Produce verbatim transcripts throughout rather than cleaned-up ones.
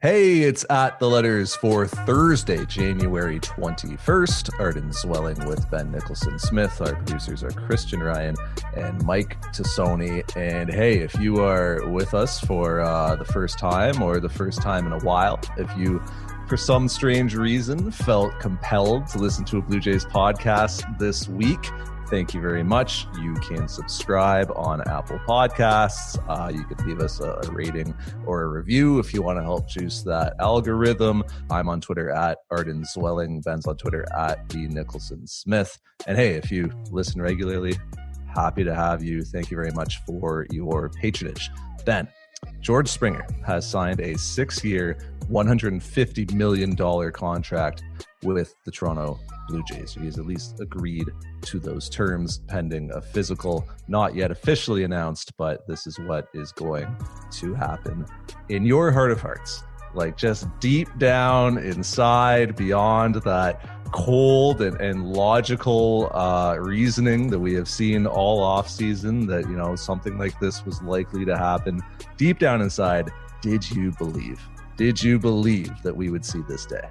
Hey, it's at the letters for Thursday, January twenty-first. Arden Zwelling with Ben Nicholson Smith. Our producers are Christian Ryan and Mike Tassoni. And hey, if you are with us for uh, the first time or the first time in a while, if you, for some strange reason, felt compelled to listen to a Blue Jays podcast this week, thank you very much. You can subscribe on Apple Podcasts. Uh, you could leave us a, a rating or a review if you want to help juice that algorithm. I'm on Twitter at Arden Zwelling. Ben's on Twitter at B Nicholson Smith. And hey, if you listen regularly, happy to have you. Thank you very much for your patronage. Ben, George Springer has signed a six-year, one hundred fifty million dollars contract with the Toronto Blue Jays. He's at least agreed to those terms pending a physical, not yet officially announced, but this is what is going to happen. In your heart of hearts, like just deep down inside, beyond that cold and, and logical uh, reasoning that we have seen all off season, that, you know, something like this was likely to happen, deep down inside, did you believe? Did you believe that we would see this day?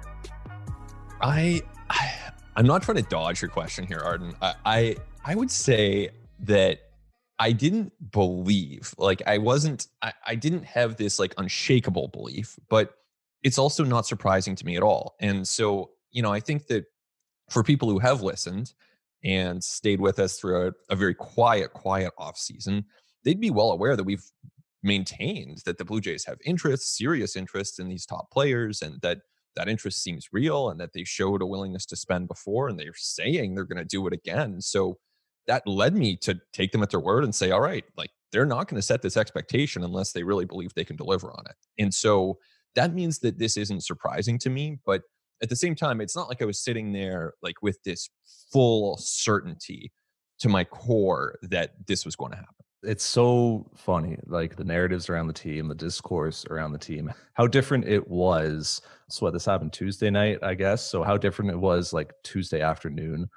I, I I'm not trying to dodge your question here, Arden. I, I I would say that I didn't believe, like I wasn't, I, I didn't have this like unshakable belief, but it's also not surprising to me at all. And so, you know, I think that for people who have listened and stayed with us through a, a very quiet, quiet off season, they'd be well aware that we've maintained that the Blue Jays have interest, serious interest in these top players, and that that interest seems real, and that they showed a willingness to spend before, and they're saying they're going to do it again. So that led me to take them at their word and say, all right, like they're not going to set this expectation unless they really believe they can deliver on it. And so that means that this isn't surprising to me, but at the same time, it's not like I was sitting there like with this full certainty to my core that this was going to happen. It's so funny, like the narratives around the team, the discourse around the team, how different it was. So what, this happened Tuesday night, I guess. So how different it was like Tuesday afternoon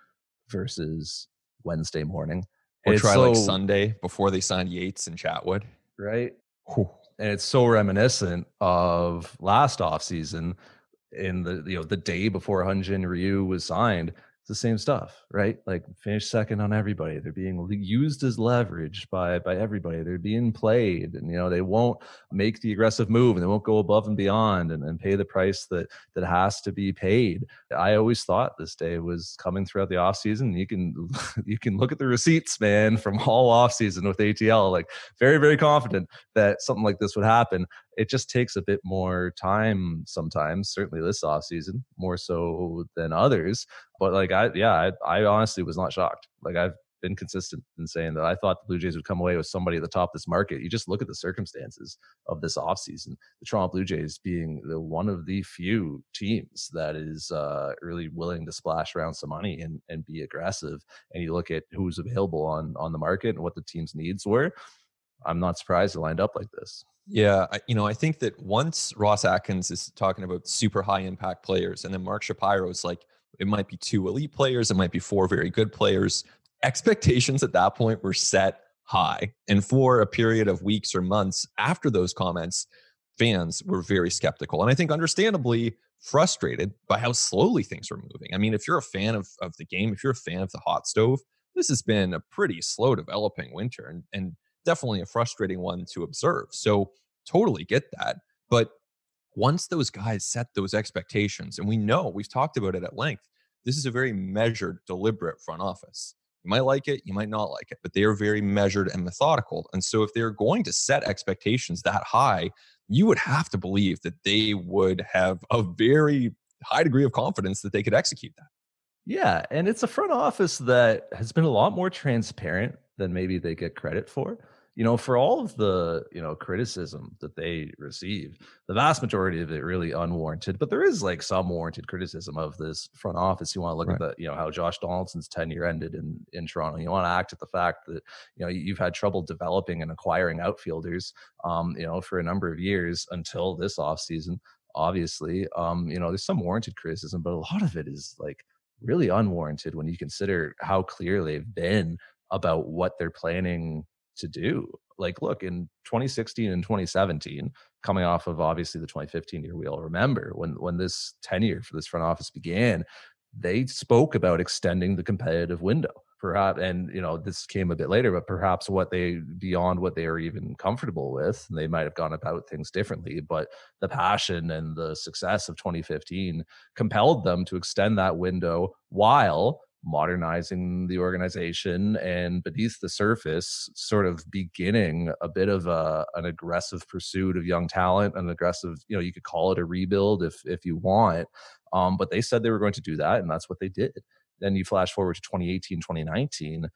versus Wednesday morning. Or And try so, like Sunday before they signed Yates and Chatwood. Right. Whew. And it's so reminiscent of last offseason in the, you know, the day before Hyun-Jin Ryu was signed. The same stuff, right? Like finished second on everybody. They're being used as leverage by by everybody. They're being played, and you know they won't make the aggressive move, and they won't go above and beyond and, and pay the price that that has to be paid. I always thought this day was coming throughout the offseason. You can you can look at the receipts, man, from all offseason with A T L. Like very very confident that something like this would happen. It just takes a bit more time sometimes, certainly this offseason, more so than others. But like, I, yeah, I, I honestly was not shocked. Like I've been consistent in saying that I thought the Blue Jays would come away with somebody at the top of this market. You just look at the circumstances of this offseason, the Toronto Blue Jays being the one of the few teams that is uh, really willing to splash around some money and, and be aggressive. And you look at who's available on, on the market and what the team's needs were. I'm not surprised it lined up like this. Yeah, I, you know, I think that once Ross Atkins is talking about super high impact players, and then Mark Shapiro is like, it might be two elite players, it might be four very good players. Expectations at that point were set high. And for a period of weeks or months after those comments, fans were very skeptical. And I think understandably frustrated by how slowly things were moving. I mean, if you're a fan of, of the game, if you're a fan of the hot stove, this has been a pretty slow developing winter. And, and definitely a frustrating one to observe. So totally get that. But once those guys set those expectations, and we know, we've talked about it at length, this is a very measured, deliberate front office. You might like it, you might not like it, but they are very measured and methodical. And so if they're going to set expectations that high, you would have to believe that they would have a very high degree of confidence that they could execute that. Yeah, and it's a front office that has been a lot more transparent than maybe they get credit for. You know, for all of the, you know, criticism that they receive, the vast majority of it really unwarranted, but there is like some warranted criticism of this front office. You want to look right. at the, you know, how Josh Donaldson's tenure ended in, in Toronto. You want to act at the fact that, you know, you've had trouble developing and acquiring outfielders, um, you know, for a number of years until this offseason, obviously. Um, you know, there's some warranted criticism, but a lot of it is like really unwarranted when you consider how clear they've been about what they're planning to do. Like, look, in twenty sixteen and twenty seventeen, coming off of obviously the twenty fifteen year we all remember. When when this tenure for this front office began, they spoke about extending the competitive window. Perhaps, and you know, this came a bit later, but perhaps what they beyond what they are even comfortable with, they might have gone about things differently. But the passion and the success of twenty fifteen compelled them to extend that window while modernizing the organization and beneath the surface, sort of beginning a bit of a, an aggressive pursuit of young talent, an aggressive, you know, you could call it a rebuild if if you want. Um, but they said they were going to do that, and that's what they did. Then you flash forward to twenty eighteen, twenty nineteen,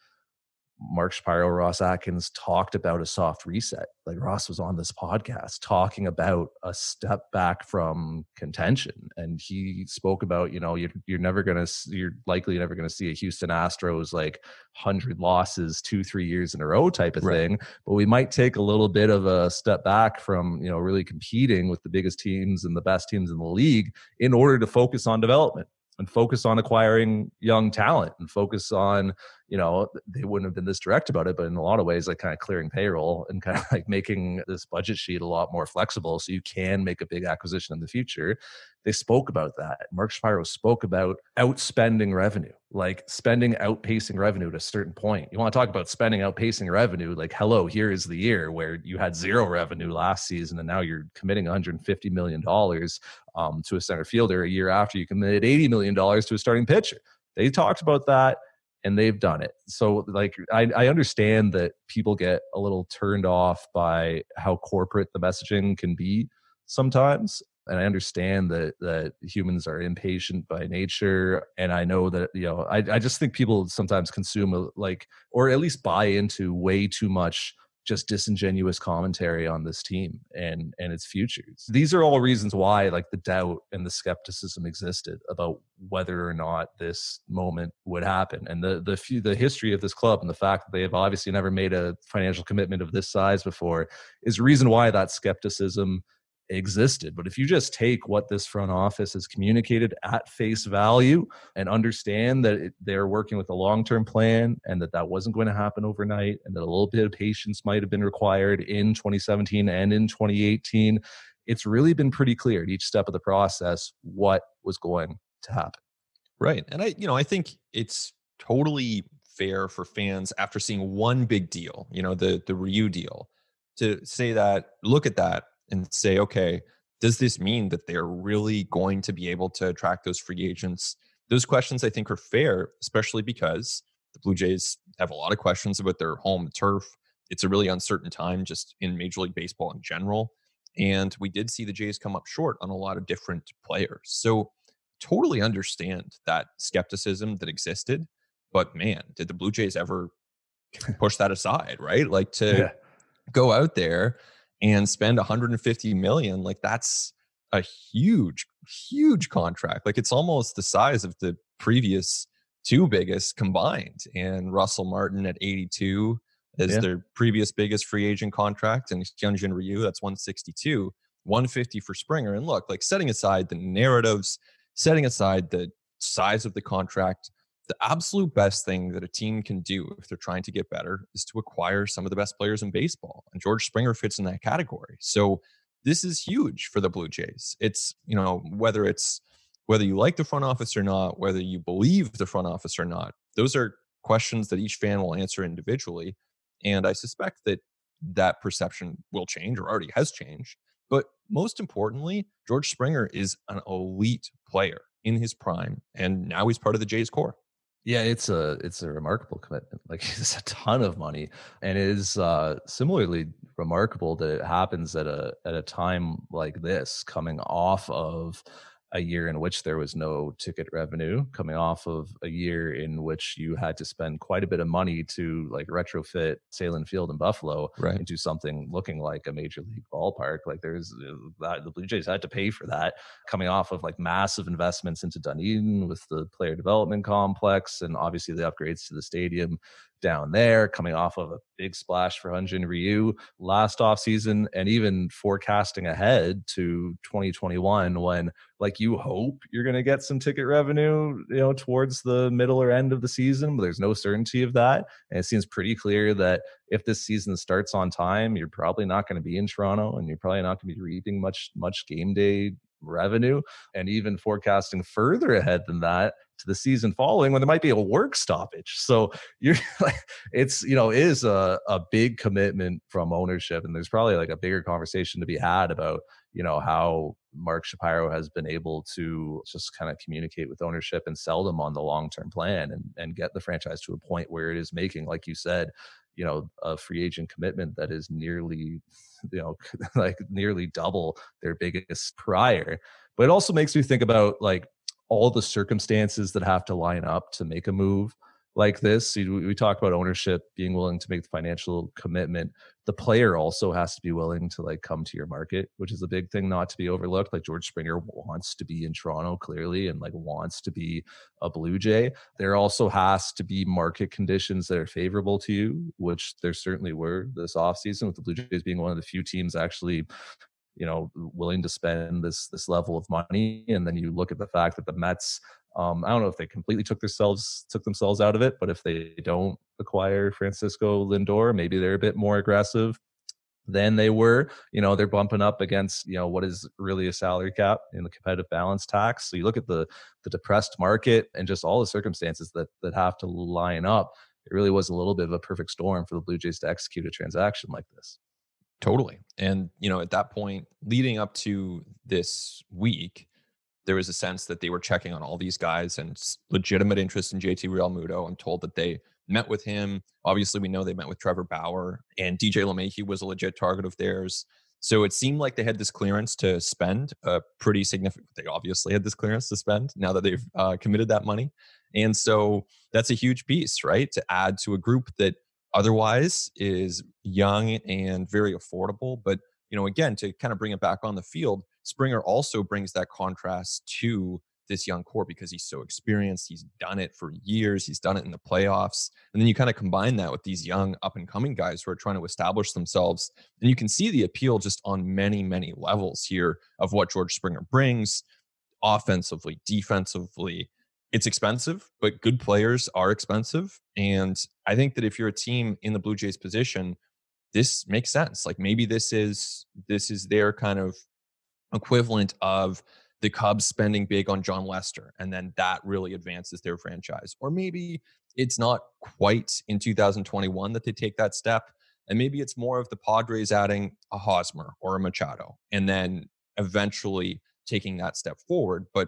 Mark Shapiro, Ross Atkins talked about a soft reset. Like Ross was on this podcast talking about a step back from contention. And he spoke about, you know, you're, you're never going to, you're likely never going to see a Houston Astros like one hundred losses two, three years in a row type of Right. thing. But we might take a little bit of a step back from, you know, really competing with the biggest teams and the best teams in the league in order to focus on development and focus on acquiring young talent and focus on, you know, they wouldn't have been this direct about it, but in a lot of ways, like kind of clearing payroll and kind of like making this budget sheet a lot more flexible so you can make a big acquisition in the future. They spoke about that. Mark Shapiro spoke about outspending revenue, like spending outpacing revenue at a certain point. You want to talk about spending outpacing revenue, like, hello, here is the year where you had zero revenue last season and now you're committing one hundred fifty million dollars um, to a center fielder a year after you committed eighty million dollars to a starting pitcher. They talked about that and they've done it. So like, I, I understand that people get a little turned off by how corporate the messaging can be sometimes. And I understand that that humans are impatient by nature. And I know that, you know, I, I just think people sometimes consume a, like, or at least buy into way too much just disingenuous commentary on this team and and its futures. These are all reasons why like the doubt and the skepticism existed about whether or not this moment would happen. And the the few, the history of this club and the fact that they have obviously never made a financial commitment of this size before is a reason why that skepticism existed. But if you just take what this front office has communicated at face value and understand that it, they're working with a long-term plan and that that wasn't going to happen overnight and that a little bit of patience might have been required in twenty seventeen and in twenty eighteen, it's really been pretty clear at each step of the process what was going to happen. Right. And I, you know, I think it's totally fair for fans after seeing one big deal, you know, the the Ryu deal, to say that, look at that and say, okay, does this mean that they're really going to be able to attract those free agents? Those questions I think are fair, especially because the Blue Jays have a lot of questions about their home turf. It's a really uncertain time just in Major League Baseball in general. And we did see the Jays come up short on a lot of different players. So totally understand that skepticism that existed. But man, did the Blue Jays ever push that aside, right? Like to yeah. go out there and spend one hundred fifty million, like that's a huge, huge contract. Like it's almost the size of the previous two biggest combined. And Russell Martin at eighty-two is yeah. their previous biggest free agent contract. And Hyunjin Ryu, that's one sixty-two, one fifty for Springer. And look, like setting aside the narratives, setting aside the size of the contract, the absolute best thing that a team can do if they're trying to get better is to acquire some of the best players in baseball. And George Springer fits in that category. So this is huge for the Blue Jays. It's, you know, whether it's, whether you like the front office or not, whether you believe the front office or not, those are questions that each fan will answer individually. And I suspect that that perception will change or already has changed. But most importantly, George Springer is an elite player in his prime. And now he's part of the Jays core. Yeah, it's a it's a remarkable commitment. Like it's a ton of money, and it is uh, similarly remarkable that it happens at a at a time like this, coming off of a year in which there was no ticket revenue, coming off of a year in which you had to spend quite a bit of money to like retrofit Salem Field in Buffalo right. into something looking like a major league ballpark. Like there's that the Blue Jays had to pay for that, coming off of like massive investments into Dunedin with the player development complex and obviously the upgrades to the stadium down there, coming off of a big splash for Hyunjin Ryu last offseason, and even forecasting ahead to twenty twenty-one when like you hope you're going to get some ticket revenue, you know, towards the middle or end of the season, but there's no certainty of that. And it seems pretty clear that if this season starts on time, you're probably not going to be in Toronto, and you're probably not going to be reaping much much game day revenue. And even forecasting further ahead than that to the season following, when there might be a work stoppage. So you're like, it's, you know, it is a, a big commitment from ownership. And there's probably like a bigger conversation to be had about, you know, how Mark Shapiro has been able to just kind of communicate with ownership and sell them on the long-term plan, and, and get the franchise to a point where it is making, like you said, you know, a free agent commitment that is nearly, you know, like nearly double their biggest prior. But it also makes me think about like all the circumstances that have to line up to make a move like this. We, we talk about ownership being willing to make the financial commitment. The player also has to be willing to like come to your market, which is a big thing not to be overlooked. Like George Springer wants to be in Toronto clearly, and like wants to be a Blue Jay. There also has to be market conditions that are favorable to you, which there certainly were this offseason, with the Blue Jays being one of the few teams actually, you know, willing to spend this this level of money. And then you look at the fact that the Mets, um, I don't know if they completely took themselves took themselves out of it, but if they don't acquire Francisco Lindor, maybe they're a bit more aggressive than they were. You know, they're bumping up against, you know, what is really a salary cap in the competitive balance tax. So you look at the the depressed market and just all the circumstances that that have to line up. It really was a little bit of a perfect storm for the Blue Jays to execute a transaction like this. Totally. And, you know, at that point, leading up to this week, there was a sense that they were checking on all these guys and legitimate interest in J T Realmuto. I'm told that they met with him. Obviously, we know they met with Trevor Bauer, and D J LeMahieu was a legit target of theirs. So it seemed like they had this clearance to spend a pretty significant, they obviously had this clearance to spend now that they've uh, committed that money. And so that's a huge piece, right? To add to a group that otherwise is young and very affordable. But, you know, again, to kind of bring it back on the field, Springer also brings that contrast to this young core because he's so experienced. He's done it for years. He's done it in the playoffs. And then you kind of combine that with these young up and coming guys who are trying to establish themselves. And you can see the appeal just on many, many levels here of what George Springer brings offensively, defensively. It's expensive, but good players are expensive. And I think that if you're a team in the Blue Jays position, this makes sense. Like maybe this is this is their kind of equivalent of the Cubs spending big on John Lester, and then that really advances their franchise. Or maybe it's not quite in two thousand twenty-one that they take that step, and maybe it's more of the Padres adding a Hosmer or a Machado, and then eventually taking that step forward. But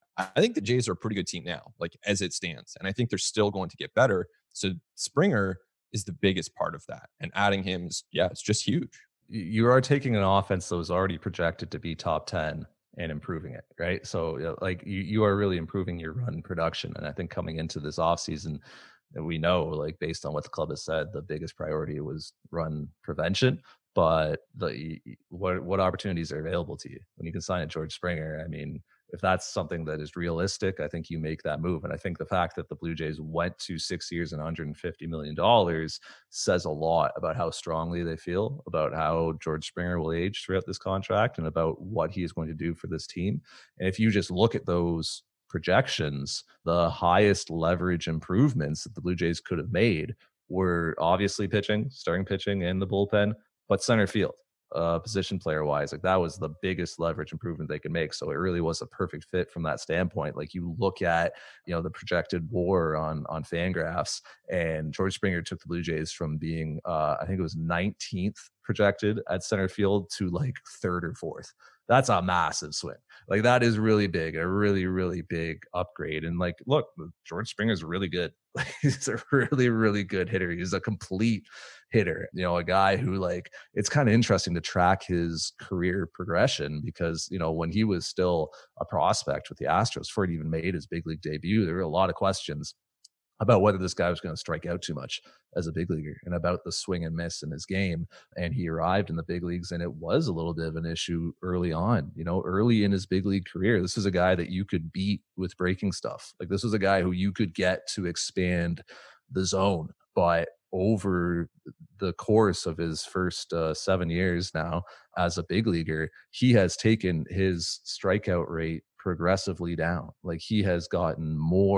I think the Jays are a pretty good team now, like as it stands, and I think they're still going to get better. So Springer is the biggest part of that, and adding him is, yeah, it's just huge. You are taking an offense that was already projected to be top ten and improving it, right? So like you, you are really improving your run production. And I think coming into this offseason, we know, like based on what the club has said, the biggest priority was run prevention. But the what what opportunities are available to you when you can sign a George Springer? I mean, if that's something that is realistic, I think you make that move. And I think the fact that the Blue Jays went to six years and one hundred fifty million dollars says a lot about how strongly they feel about how George Springer will age throughout this contract and about what he is going to do for this team. And if you just look at those projections, the highest leverage improvements that the Blue Jays could have made were obviously pitching, starting pitching, and the bullpen, but center field. Uh, position player wise, like that was the biggest leverage improvement they could make. So it really was a perfect fit from that standpoint. Like you look at, you know, the projected WAR on on Fangraphs, and George Springer took the Blue Jays from being, uh, I think it was nineteenth projected at center field to like third or fourth. That's a massive swing. Like that is really big, a really, really big upgrade. And like, look, George Springer's really good. He's a really, really good hitter. He's a complete hitter, you know, a guy who, like, it's kind of interesting to track his career progression because, you know, when he was still a prospect with the Astros before he even made his big league debut, there were a lot of questions about whether this guy was going to strike out too much as a big leaguer and about the swing and miss in his game. And he arrived in the big leagues, and it was a little bit of an issue early on, you know, early in his big league career. This is a guy that you could beat with breaking stuff. Like this was a guy who you could get to expand the zone, but over the course of his first uh, seven years now as a big leaguer, he has taken his strikeout rate progressively down. Like he has gotten more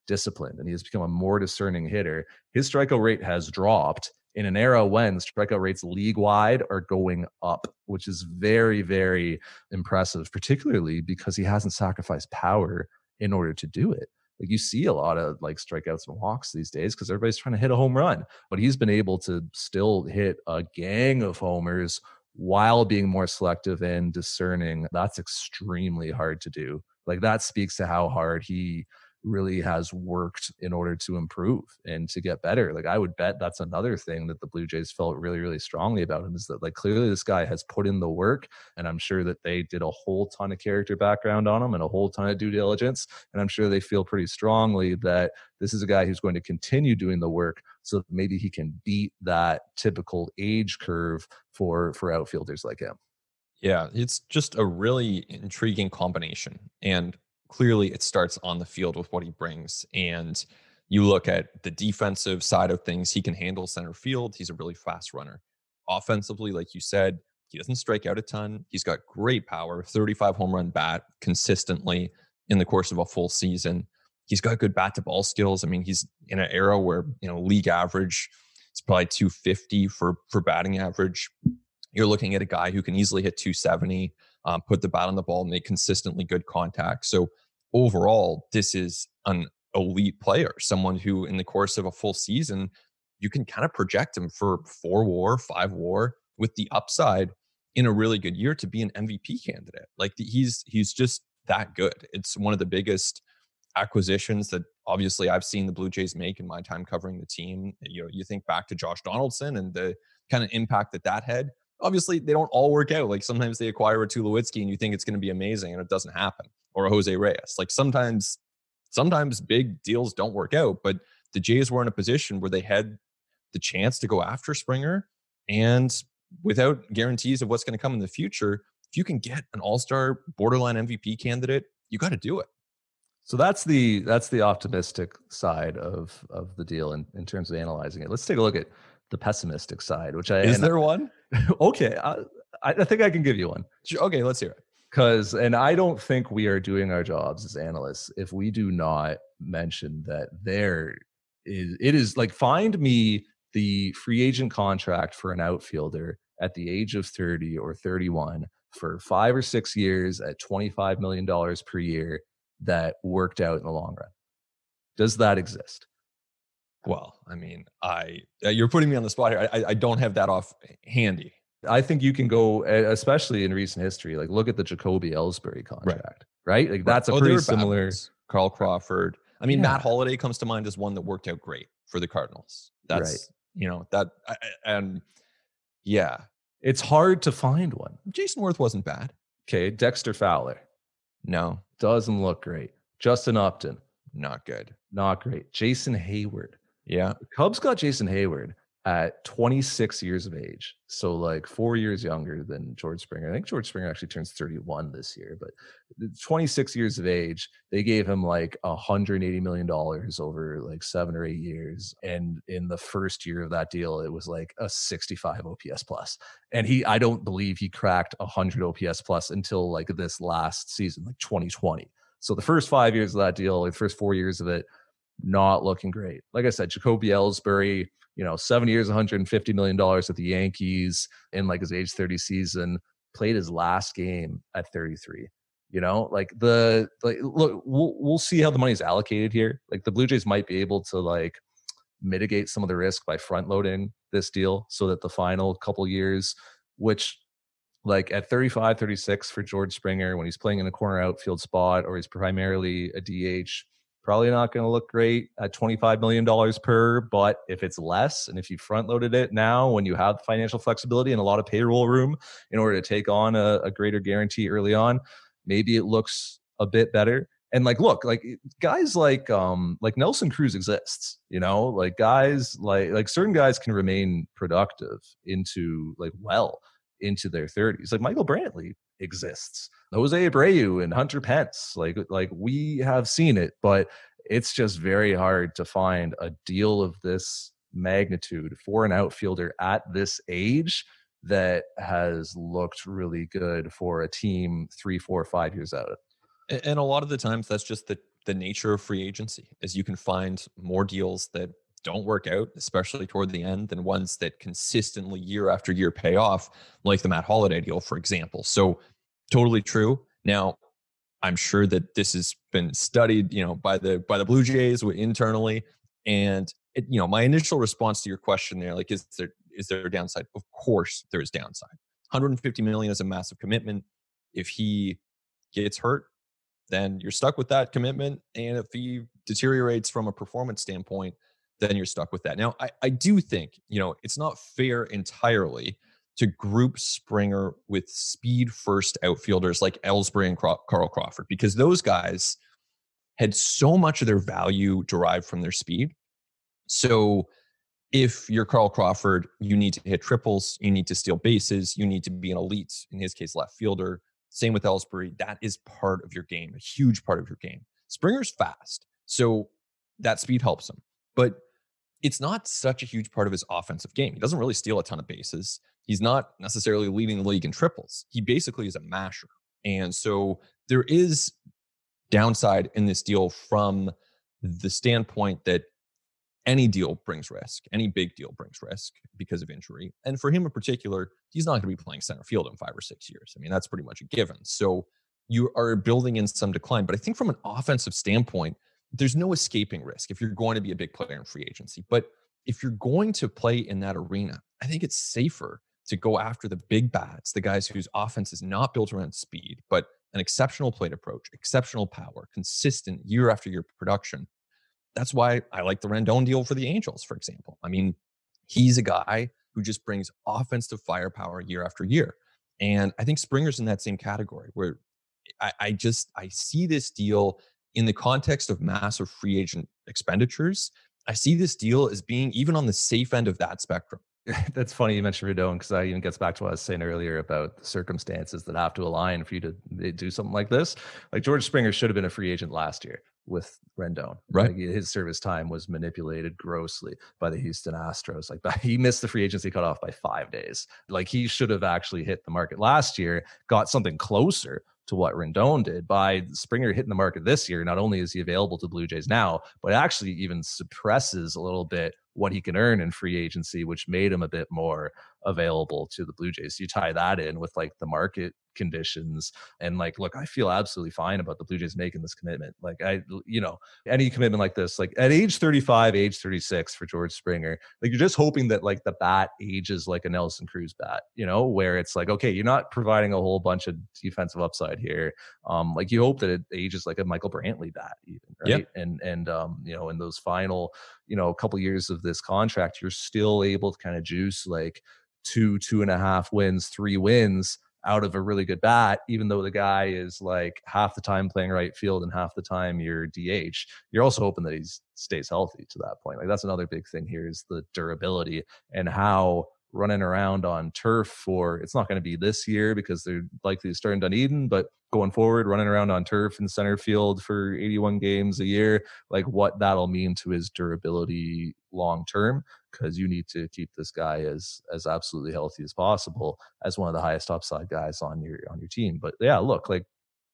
disciplined and he has become a more discerning hitter. His strikeout rate has dropped in an era when strikeout rates league wide are going up, which is very, very impressive, particularly because he hasn't sacrificed power in order to do it. Like you see a lot of like strikeouts and walks these days because everybody's trying to hit a home run, but he's been able to still hit a gang of homers while being more selective and discerning. That's extremely hard to do. Like that speaks to how hard he really has worked in order to improve and to get better. Like I would bet that's another thing that the Blue Jays felt really, really strongly about him, is that like clearly this guy has put in the work, and I'm sure that they did a whole ton of character background on him and a whole ton of due diligence. And I'm sure they feel pretty strongly that this is a guy who's going to continue doing the work so that maybe he can beat that typical age curve for, for outfielders like him. Yeah, it's just a really intriguing combination. And clearly it starts on the field with what he brings. And you look at the defensive side of things, he can handle center field. He's a really fast runner. Offensively, like you said, he doesn't strike out a ton. He's got great power, thirty-five home run bat consistently in the course of a full season. He's got good bat to ball skills. I mean, he's in an era where, you know, league average, it's probably two fifty for, for batting average. You're looking at a guy who can easily hit two seventy, um, put the bat on the ball, make consistently good contact. So overall, this is an elite player, someone who in the course of a full season, you can kind of project him for four WAR, five WAR with the upside in a really good year to be an M V P candidate. Like he's, he's just that good. It's one of the biggest acquisitions that obviously I've seen the Blue Jays make in my time covering the team. You know, you think back to Josh Donaldson and the kind of impact that that had. Obviously, they don't all work out. Like sometimes they acquire a Tulowitzki and you think it's going to be amazing and it doesn't happen. Or a Jose Reyes. Like sometimes, sometimes big deals don't work out, but the Jays were in a position where they had the chance to go after Springer, and without guarantees of what's going to come in the future, if you can get an all-star borderline M V P candidate, you got to do it. So that's the that's the optimistic side of of the deal in, in terms of analyzing it. Let's take a look at the pessimistic side, which I is there one? Okay, I, I think I can give you one. Okay, let's hear it. Because, and I don't think we are doing our jobs as analysts if we do not mention that there is, it is like, find me the free agent contract for an outfielder at the age of thirty or thirty-one for five or six years at twenty-five million dollars per year that worked out in the long run. Does that exist? Well, I mean, I uh, you're putting me on the spot here. I, I don't have that off handy. I think you can go, especially in recent history, like look at the Jacoby Ellsbury contract, right? right? Like that's right. a pretty oh, similar. Carl Crawford. I mean, yeah. Matt Holliday comes to mind as one that worked out great for the Cardinals. That's, right. you know, that, and yeah. It's hard to find one. Jason Worth wasn't bad. Okay. Dexter Fowler. No. Doesn't look great. Justin Upton. Not good. Not great. Jason Hayward. Yeah. The Cubs got Jason Hayward at twenty-six years of age. So like four years younger than George Springer. I think George Springer actually turns thirty-one this year, but twenty-six years of age, they gave him like one hundred eighty million dollars over like seven or eight years. And in the first year of that deal, it was like a sixty-five O P S plus. And he, I don't believe he cracked one hundred O P S plus until like this last season, like twenty twenty. So the first five years of that deal, like the first four years of it, not looking great. Like I said, Jacoby Ellsbury, you know, seven years, one hundred fifty million dollars at the Yankees in like his age thirty season, played his last game at thirty-three. You know, like the, like, look, we'll, we'll see how the money's allocated here. Like the Blue Jays might be able to like mitigate some of the risk by front loading this deal so that the final couple years, which like at thirty-five, thirty-six for George Springer, when he's playing in a corner outfield spot or he's primarily a D H, probably not going to look great at twenty-five million dollars per, but if it's less and if you front loaded it now when you have financial flexibility and a lot of payroll room in order to take on a, a greater guarantee early on, maybe it looks a bit better. And like, look, like guys like, um, like Nelson Cruz exists, you know, like guys like, like certain guys can remain productive into like, well, into their thirties. Like Michael Brantley exists. Jose Abreu and Hunter Pence. Like, like we have seen it, but it's just very hard to find a deal of this magnitude for an outfielder at this age that has looked really good for a team three, four, five years out. And a lot of the times that's just the the nature of free agency, is you can find more deals that don't work out, especially toward the end, than ones that consistently year after year pay off, like the Matt Holliday deal, for example. So totally true. Now, I'm sure that this has been studied, you know, by the by the Blue Jays internally. And it, you know, my initial response to your question there, like, is there is there a downside? Of course, there is downside. one hundred fifty million is a massive commitment. If he gets hurt, then you're stuck with that commitment. And if he deteriorates from a performance standpoint, then you're stuck with that. Now, I, I do think, you know, it's not fair entirely to group Springer with speed first outfielders like Ellsbury and Carl Crawford, because those guys had so much of their value derived from their speed. So if you're Carl Crawford, you need to hit triples, you need to steal bases, you need to be an elite, in his case, left fielder. Same with Ellsbury. That is part of your game, a huge part of your game. Springer's fast, so that speed helps him. But it's not such a huge part of his offensive game. He doesn't really steal a ton of bases. He's not necessarily leading the league in triples. He basically is a masher. And so there is downside in this deal from the standpoint that any deal brings risk. Any big deal brings risk because of injury. And for him in particular, he's not going to be playing center field in five or six years. I mean, that's pretty much a given. So you are building in some decline. But I think from an offensive standpoint, there's no escaping risk if you're going to be a big player in free agency. But if you're going to play in that arena, I think it's safer to go after the big bats, the guys whose offense is not built around speed, but an exceptional plate approach, exceptional power, consistent year after year production. That's why I like the Rendon deal for the Angels, for example. I mean, he's a guy who just brings offensive firepower year after year. And I think Springer's in that same category where I, I just, I see this deal in the context of massive free agent expenditures. I see this deal as being even on the safe end of that spectrum. That's funny you mentioned Rendon, because that even gets back to what I was saying earlier about the circumstances that have to align for you to do something like this. Like, George Springer should have been a free agent last year with Rendon. Right. Like, his service time was manipulated grossly by the Houston Astros. Like, he missed the free agency cutoff by five days. Like, he should have actually hit the market last year, got something closer to what Rendon did. By Springer hitting the market this year, not only is he available to Blue Jays now, but it actually even suppresses a little bit what he can earn in free agency, which made him a bit more available to the Blue Jays. So you tie that in with like the market conditions, and like, look, I feel absolutely fine about the Blue Jays making this commitment. Like, I, you know, any commitment like this, like at age thirty-five, age thirty-six for George Springer, like, you're just hoping that like the bat ages like a Nelson Cruz bat, you know, where it's like, okay, you're not providing a whole bunch of defensive upside here. Um, like, you hope that it ages like a Michael Brantley bat even, right? Yeah. And, and, um, you know, in those final, you know, a couple years of this contract, you're still able to kind of juice like two, two and a half wins, three wins out of a really good bat, even though the guy is like half the time playing right field and half the time you're D H. You're also hoping that he stays healthy to that point. Like, that's another big thing here, is the durability and how running around on turf for, it's not going to be this year because they're likely to start in Dunedin, but going forward, running around on turf in center field for eighty-one games a year, like what that'll mean to his durability long term, because you need to keep this guy as as absolutely healthy as possible as one of the highest upside guys on your on your team. But yeah, look, like,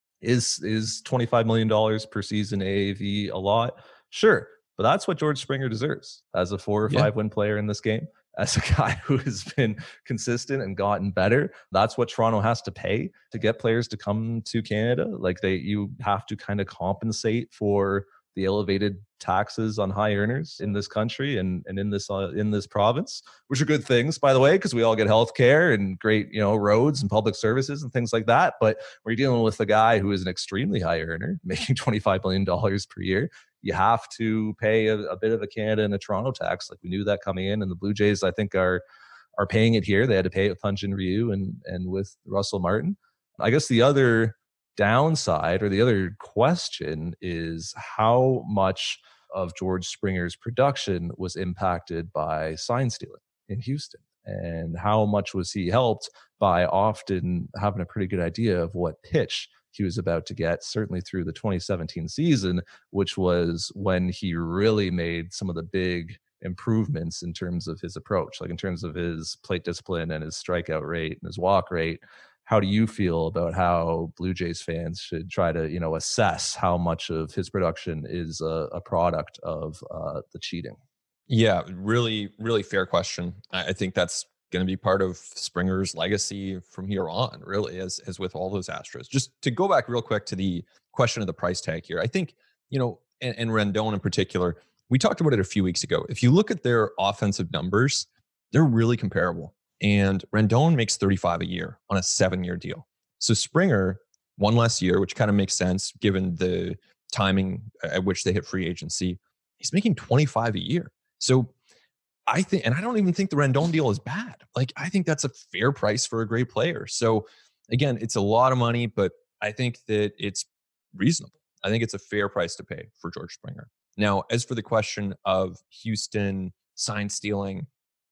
is is twenty-five million dollars per season A A V a lot? Sure, but that's what George Springer deserves as a four or yeah. five win player in this game. As a guy who has been consistent and gotten better, that's what Toronto has to pay to get players to come to Canada. Like, they, you have to kind of compensate for the elevated taxes on high earners in this country and, and in this uh, in this province, which are good things, by the way, because we all get health care and great, you know, roads and public services and things like that. But we're dealing with a guy who is an extremely high earner, making twenty-five million dollars per year. You have to pay a, a bit of a Canada and a Toronto tax. Like, we knew that coming in, and the Blue Jays, I think, are are paying it here. They had to pay it with Hyun-Jin Ryu and and with Russell Martin. I guess the other downside, or the other question, is how much of George Springer's production was impacted by sign stealing in Houston, and how much was he helped by often having a pretty good idea of what pitch he was about to get, certainly through the twenty seventeen season, which was when he really made some of the big improvements in terms of his approach, like in terms of his plate discipline and his strikeout rate and his walk rate. how do you feel about how Blue Jays fans should try to, you know, assess how much of his production is a, a product of uh, the cheating? Yeah, really, really fair question. I, I think that's going to be part of Springer's legacy from here on, really, as as with all those Astros. Just to go back real quick to the question of the price tag here, I think, you know, and, and Rendon in particular, we talked about it a few weeks ago. If you look at their offensive numbers, they're really comparable. And Rendon makes thirty-five a year on a seven-year deal. So Springer, one less year, which kind of makes sense given the timing at which they hit free agency. He's making twenty-five a year. So I think, and I don't even think the Rendon deal is bad. Like, I think that's a fair price for a great player. So again, it's a lot of money, but I think that it's reasonable. I think it's a fair price to pay for George Springer. Now, as for the question of Houston sign stealing,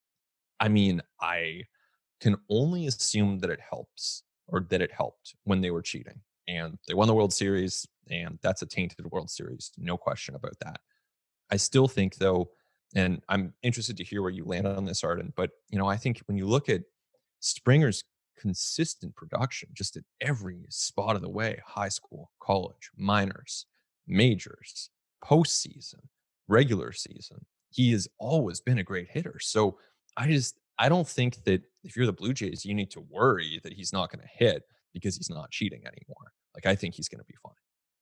I mean, I can only assume that it helps or that it helped when they were cheating. And they won the World Series, and that's a tainted World Series. No question about that. I still think, though, and I'm interested to hear where you land on this, Arden, but, you know, I think when you look at Springer's consistent production, just at every spot of the way, high school, college, minors, majors, postseason, regular season, he has always been a great hitter. So I just, I don't think that if you're the Blue Jays, you need to worry that he's not going to hit because he's not cheating anymore. Like, I think he's going to be fine.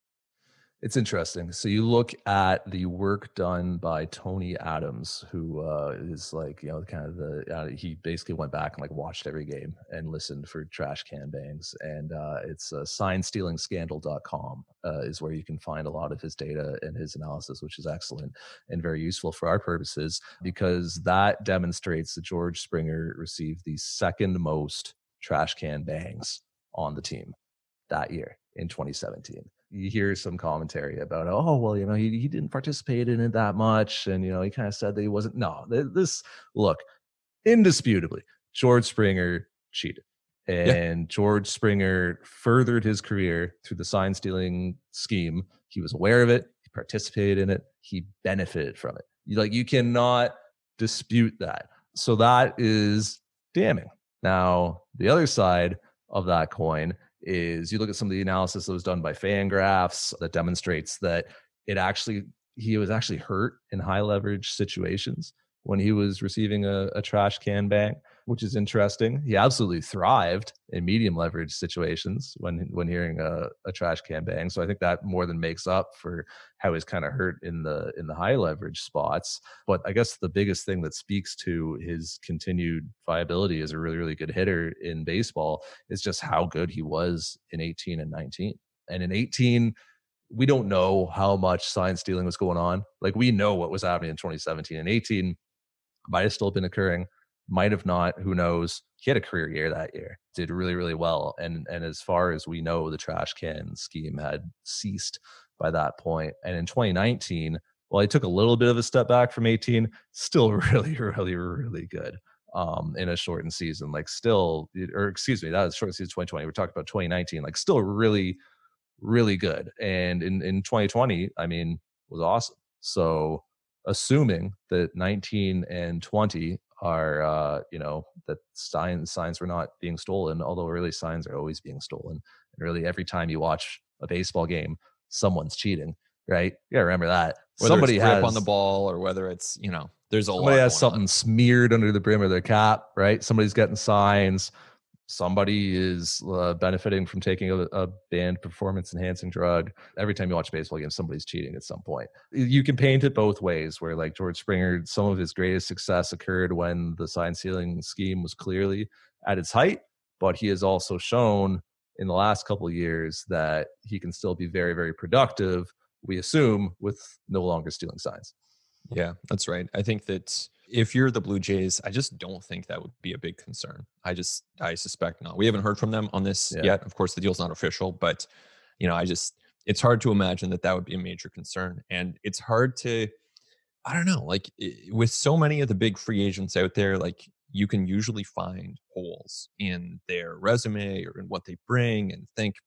It's interesting. So you look at the work done by Tony Adams, who uh, is like, you know, kind of the, uh, he basically went back and like watched every game and listened for trash can bangs. And uh, it's uh, sign stealing scandal dot com uh, is where you can find a lot of his data and his analysis, which is excellent and very useful for our purposes, because that demonstrates that George Springer received the second most trash can bangs on the team that year in twenty seventeen. You hear some commentary about, oh, well, you know, he, he didn't participate in it that much. And, you know, he kind of said that he wasn't. No, this, look, indisputably, George Springer cheated. And yeah. George Springer furthered his career through the sign stealing scheme. He was aware of it. He participated in it. He benefited from it. You, like, you cannot dispute that. So that is damning. Now, the other side of that coin is you look at some of the analysis that was done by Fangraphs that demonstrates that it actually, he was actually hurt in high leverage situations when he was receiving a, a trash can bang, which is interesting. He absolutely thrived in medium leverage situations when when hearing a, a trash can bang. So I think that more than makes up for how he's kind of hurt in the in the high leverage spots. But I guess the biggest thing that speaks to his continued viability as a really, really good hitter in baseball is just how good he was in eighteen and nineteen. And in eighteen, we don't know how much sign stealing was going on. Like, we know what was happening in twenty seventeen and eighteen. Might have still been occurring, might have not, who knows. He had a career year that year, did really, really well. And and as far as we know, the trash can scheme had ceased by that point. And in twenty nineteen, well, he took a little bit of a step back from eighteen, still really, really, really good um, in a shortened season. Like, still, or excuse me, that was short season twenty twenty. We're talking about twenty nineteen, like, still really, really good. And in, in twenty twenty, I mean, was awesome. So assuming that nineteen and twenty are, uh, you know, that signs signs were not being stolen, although really signs are always being stolen. And really every time you watch a baseball game, someone's cheating, right? You gotta remember that. Whether somebody it's grip has on the ball or whether it's, you know, there's a somebody lot has something on. smeared under the brim of their cap, right? Somebody's getting signs. Somebody is uh, benefiting from taking a, a banned performance enhancing drug. Every time you watch a baseball game, somebody's cheating at some point. You can paint it both ways, where like George Springer, some of his greatest success occurred when the sign stealing scheme was clearly at its height, but he has also shown in the last couple of years that he can still be very, very productive, we assume, with no longer stealing signs. Yeah, that's right. I think that if you're the Blue Jays, I just don't think that would be a big concern. I just, I suspect not. We haven't heard from them on this yeah. yet. Of course, the deal's not official, but, you know, I just, it's hard to imagine that that would be a major concern. And it's hard to, I don't know, like it, with so many of the big free agents out there, like you can usually find holes in their resume or in what they bring and think,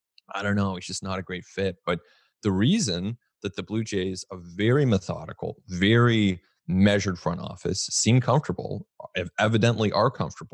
I don't know, it's just not a great fit. But the reason that the Blue Jays, a very methodical, very measured front office, seem comfortable, evidently are comfortable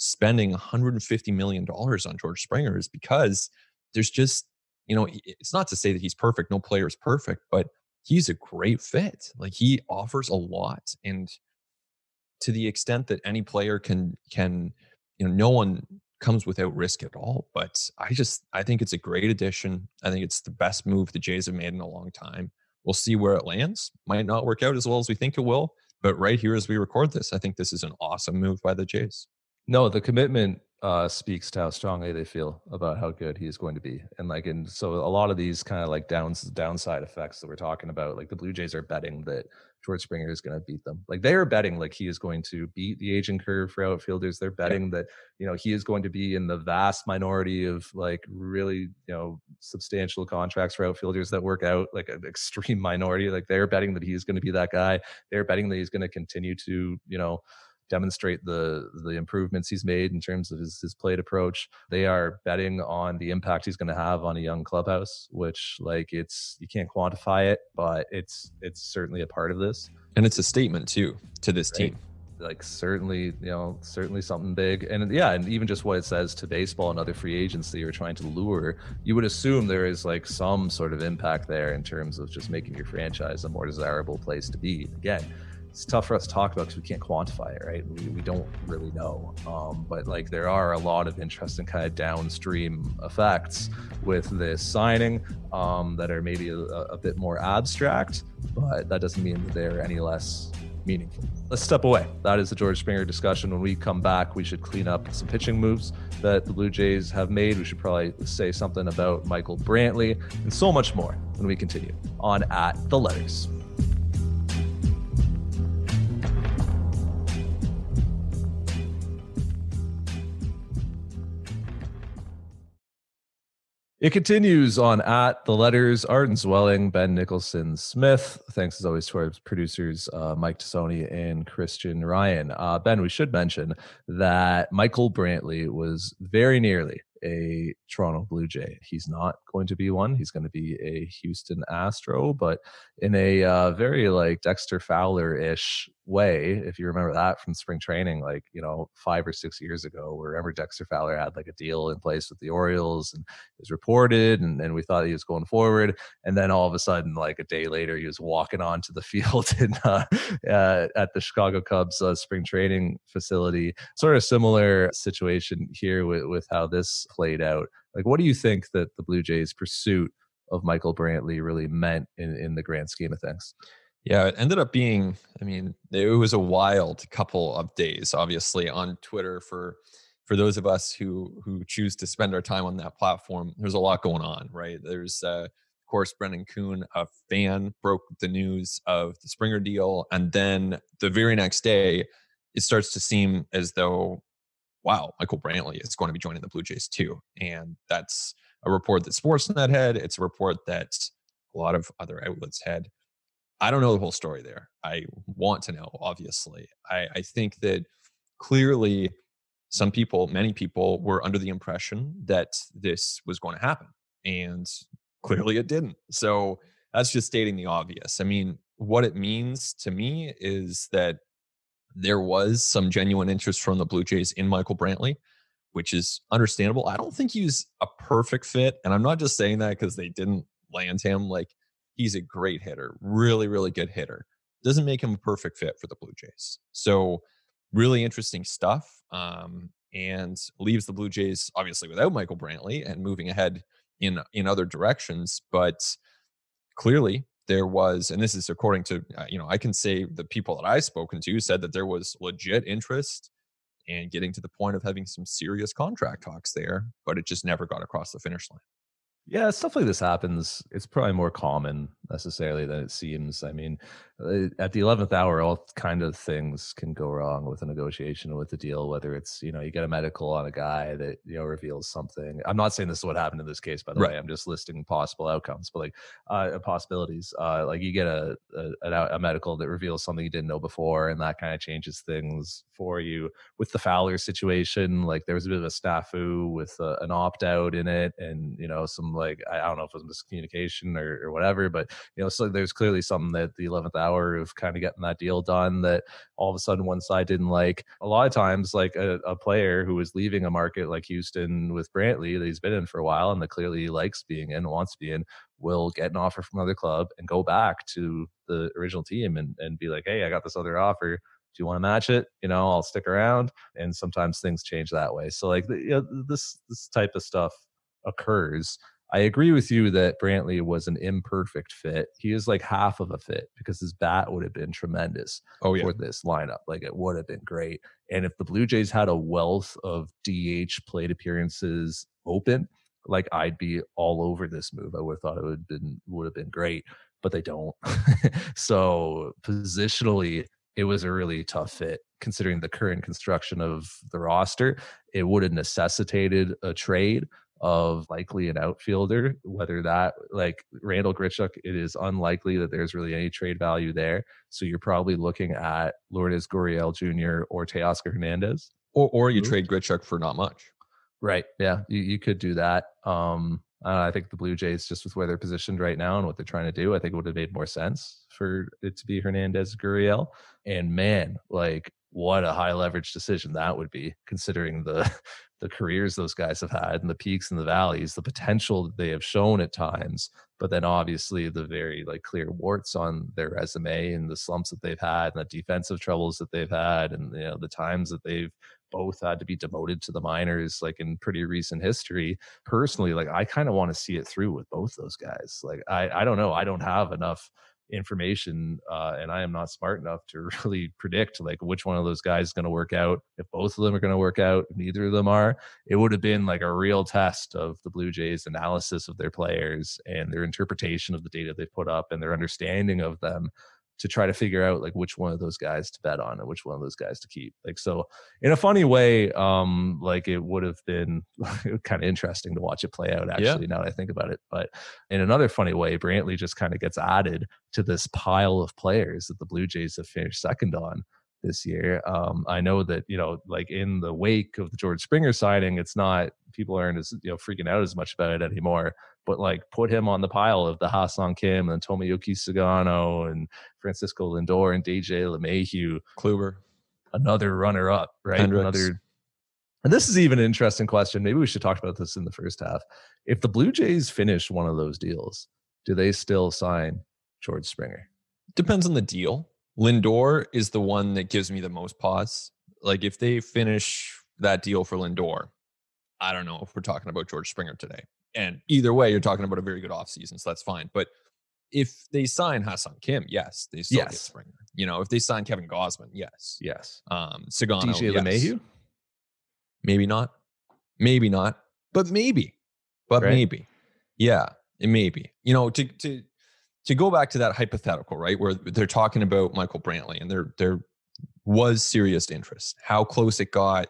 spending one hundred fifty million dollars on George Springer is because there's just, you know, it's not to say that he's perfect. No player is perfect, but he's a great fit. Like, he offers a lot. And to the extent that any player can, can, you know, no one comes without risk at all. But I just, I think it's a great addition. I think it's the best move the Jays have made in a long time. We'll see where it lands. Might not work out as well as we think it will. But right here as we record this, I think this is an awesome move by the Jays. No, the commitment uh, speaks to how strongly they feel about how good he is going to be. And like, and so a lot of these kind of like downs, downside effects that we're talking about, like the Blue Jays are betting that George Springer is going to beat them. Like, they are betting like he is going to beat the aging curve for outfielders. They're betting yeah. that, you know, he is going to be in the vast minority of like really, you know, substantial contracts for outfielders that work out, like an extreme minority. Like, they're betting that he's going to be that guy. They're betting that he's going to continue to, you know, demonstrate the the improvements he's made in terms of his, his plate approach. They are betting on the impact he's going to have on a young clubhouse, which, like, it's, you can't quantify it, but it's it's certainly a part of this. And it's a statement too to this right? team. Like, certainly, you know, certainly something big. And yeah, and even just what it says to baseball and other free agents that you're trying to lure, you would assume there is like some sort of impact there in terms of just making your franchise a more desirable place to be. Again, it's tough for us to talk about because we can't quantify it, right? We, we don't really know. Um, but like, there are a lot of interesting kind of downstream effects with this signing um, that are maybe a, a bit more abstract, but that doesn't mean that they're any less meaningful. Let's step away. That is the George Springer discussion. When we come back, we should clean up some pitching moves that the Blue Jays have made. We should probably say something about Michael Brantley and so much more when we continue on At the Letters. It continues on At the Letters. Arden Zwelling, Ben Nicholson Smith. Thanks as always to our producers, uh, Mike Tassoni and Christian Ryan. Uh, Ben, we should mention that Michael Brantley was very nearly a Toronto Blue Jay. He's not going to be one. He's going to be a Houston Astro, but in a uh, very like Dexter Fowler-ish way, if you remember that from spring training, like, you know, five or six years ago, wherever Dexter Fowler had like a deal in place with the Orioles and it was reported and, and we thought he was going forward. And then all of a sudden, like a day later, he was walking onto the field in, uh, uh, at the Chicago Cubs uh, spring training facility. Sort of similar situation here with, with how this played out. Like, what do you think that the Blue Jays' pursuit of Michael Brantley really meant in, in the grand scheme of things? Yeah, it ended up being, I mean, it was a wild couple of days, obviously, on Twitter for for those of us who who choose to spend our time on that platform. There's a lot going on, right? There's, uh, of course, Brendan Kuhn, a fan, broke the news of the Springer deal. And then the very next day, it starts to seem as though, wow, Michael Brantley is going to be joining the Blue Jays too. And that's a report that Sportsnet had. It's a report that a lot of other outlets had. I don't know the whole story there. I want to know, obviously. I, I think that clearly some people, many people, were under the impression that this was going to happen. And clearly it didn't. So that's just stating the obvious. I mean, what it means to me is that there was some genuine interest from the Blue Jays in Michael Brantley, which is understandable. I don't think he's a perfect fit. And I'm not just saying that because they didn't land him. Like, he's a great hitter, really, really good hitter. Doesn't make him a perfect fit for the Blue Jays. So really interesting stuff, um, and leaves the Blue Jays obviously without Michael Brantley and moving ahead in, in other directions. But clearly there was, and this is according to, uh, you know, I can say the people that I've spoken to said that there was legit interest and getting to the point of having some serious contract talks there, but it just never got across the finish line. Yeah, stuff like this happens. It's probably more common necessarily than it seems. I mean, at the eleventh hour, all kind of things can go wrong with a negotiation or with a deal, whether it's, you know, you get a medical on a guy that, you know, reveals something. I'm not saying this is what happened in this case, by the right. way. I'm just listing possible outcomes, but like uh, possibilities. Uh, like you get a, a, a medical that reveals something you didn't know before, and that kind of changes things for you. With the Fowler situation, like there was a bit of a snafu with uh, an opt-out in it, and, you know, some like, I don't know if it was miscommunication or, or whatever, but you know, so there's clearly something that the eleventh hour of kind of getting that deal done that all of a sudden one side didn't like. A lot of times, like a, a player who is leaving a market like Houston with Brantley that he's been in for a while and that clearly likes being in, wants to be in, will get an offer from another club and go back to the original team and, and be like, hey, I got this other offer. Do you want to match it? You know, I'll stick around. And sometimes things change that way. So like, you know, this this type of stuff occurs. I agree with you that Brantley was an imperfect fit. He is like half of a fit because his bat would have been tremendous oh, yeah. for this lineup. Like it would have been great. And if the Blue Jays had a wealth of D H plate appearances open, like I'd be all over this move. I would have thought it would have been would have been great, but they don't. So positionally, it was a really tough fit considering the current construction of the roster. It would have necessitated a trade of likely an outfielder, whether that like Randall Grichuk, it is unlikely that there's really any trade value there. So you're probably looking at Lourdes Gurriel Junior or Teoscar Hernandez. Or, or you trade Grichuk for not much. Right. Yeah, you, you could do that. Um, uh, I think the Blue Jays, just with where they're positioned right now and what they're trying to do, I think it would have made more sense for it to be Hernandez Gurriel. And man, like what a high leverage decision that would be, considering the the careers those guys have had and the peaks and the valleys, the potential that they have shown at times, but then obviously the very like clear warts on their resume and the slumps that they've had and the defensive troubles that they've had and you know the times that they've both had to be demoted to the minors like in pretty recent history. Personally, like I kind of want to see it through with both those guys. Like I I don't know, I don't have enough information uh, and I am not smart enough to really predict like which one of those guys is going to work out. If both of them are going to work out, if neither of them are, it would have been like a real test of the Blue Jays analysis of their players and their interpretation of the data they put up and their understanding of them to try to figure out like which one of those guys to bet on and which one of those guys to keep. Like, so in a funny way, um, like it would have been kind of interesting to watch it play out actually, yeah. Now that I think about it. But in another funny way, Brantley just kind of gets added to this pile of players that the Blue Jays have finished second on this year. Um, I know that, you know, like in the wake of the George Springer signing, it's not, people aren't as, you know, freaking out as much about it anymore, but like put him on the pile of the Ha-Seong Kim and Tomoyuki Sugano and Francisco Lindor and D J LeMahieu. Kluber. Another runner up, right? Hendricks. Another. And this is even an interesting question. Maybe we should talk about this in the first half. If the Blue Jays finish one of those deals, do they still sign George Springer? Depends on the deal. Lindor is the one that gives me the most pause. Like if they finish that deal for Lindor, I don't know if we're talking about George Springer today. And either way, you're talking about a very good offseason, so that's fine. But if they sign Ha-Seong Kim, yes, they still yes. get Springer. You know, if they sign Kevin Gausman, yes. Yes. Um, Sagano, D J yes. LeMahieu? Maybe not. Maybe not. But maybe. But right. maybe. Yeah, it may be. You know, to to to go back to that hypothetical, right, where they're talking about Michael Brantley and there there was serious interest. How close it got,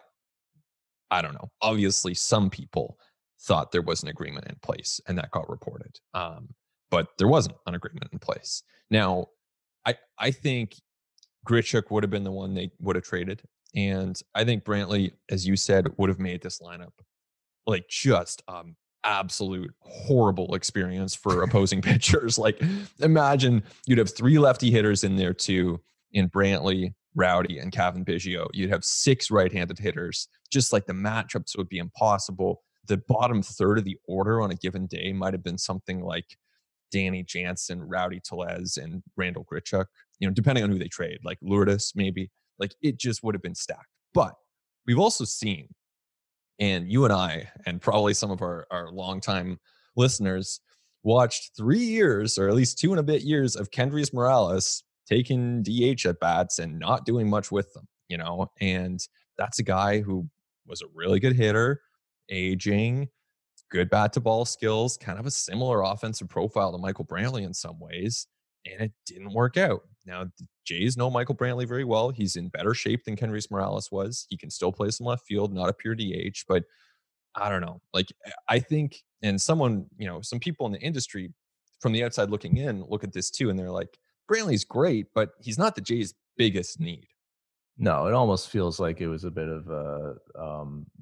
I don't know. Obviously, some people thought there was an agreement in place and that got reported. Um, but there wasn't an agreement in place. Now, I I think Grichuk would have been the one they would have traded. And I think Brantley, as you said, would have made this lineup like just um absolute horrible experience for opposing pitchers. Like imagine you'd have three lefty hitters in there too, in Brantley, Rowdy, and Cavan Biggio. You'd have six right-handed hitters. Just like the matchups would be impossible. The bottom third of the order on a given day might have been something like Danny Jansen, Rowdy Tellez, and Randall Grichuk, you know, depending on who they trade, like Lourdes maybe. Like it just would have been stacked. But we've also seen, and you and I, and probably some of our, our longtime listeners, watched three years, or at least two and a bit years, of Kendrys Morales taking D H at bats and not doing much with them, you know? And that's a guy who was a really good hitter, aging, good bat to ball skills, kind of a similar offensive profile to Michael Brantley in some ways, and it didn't work out. Now, the Jays know Michael Brantley very well. He's in better shape than Kendrys Morales was. He can still play some left field, not a pure D H, but I don't know. Like, I think, and someone, you know, some people in the industry from the outside looking in look at this too, and they're like, Brantley's great, but he's not the Jays' biggest need. No, it almost feels like it was a bit of a, um, you know,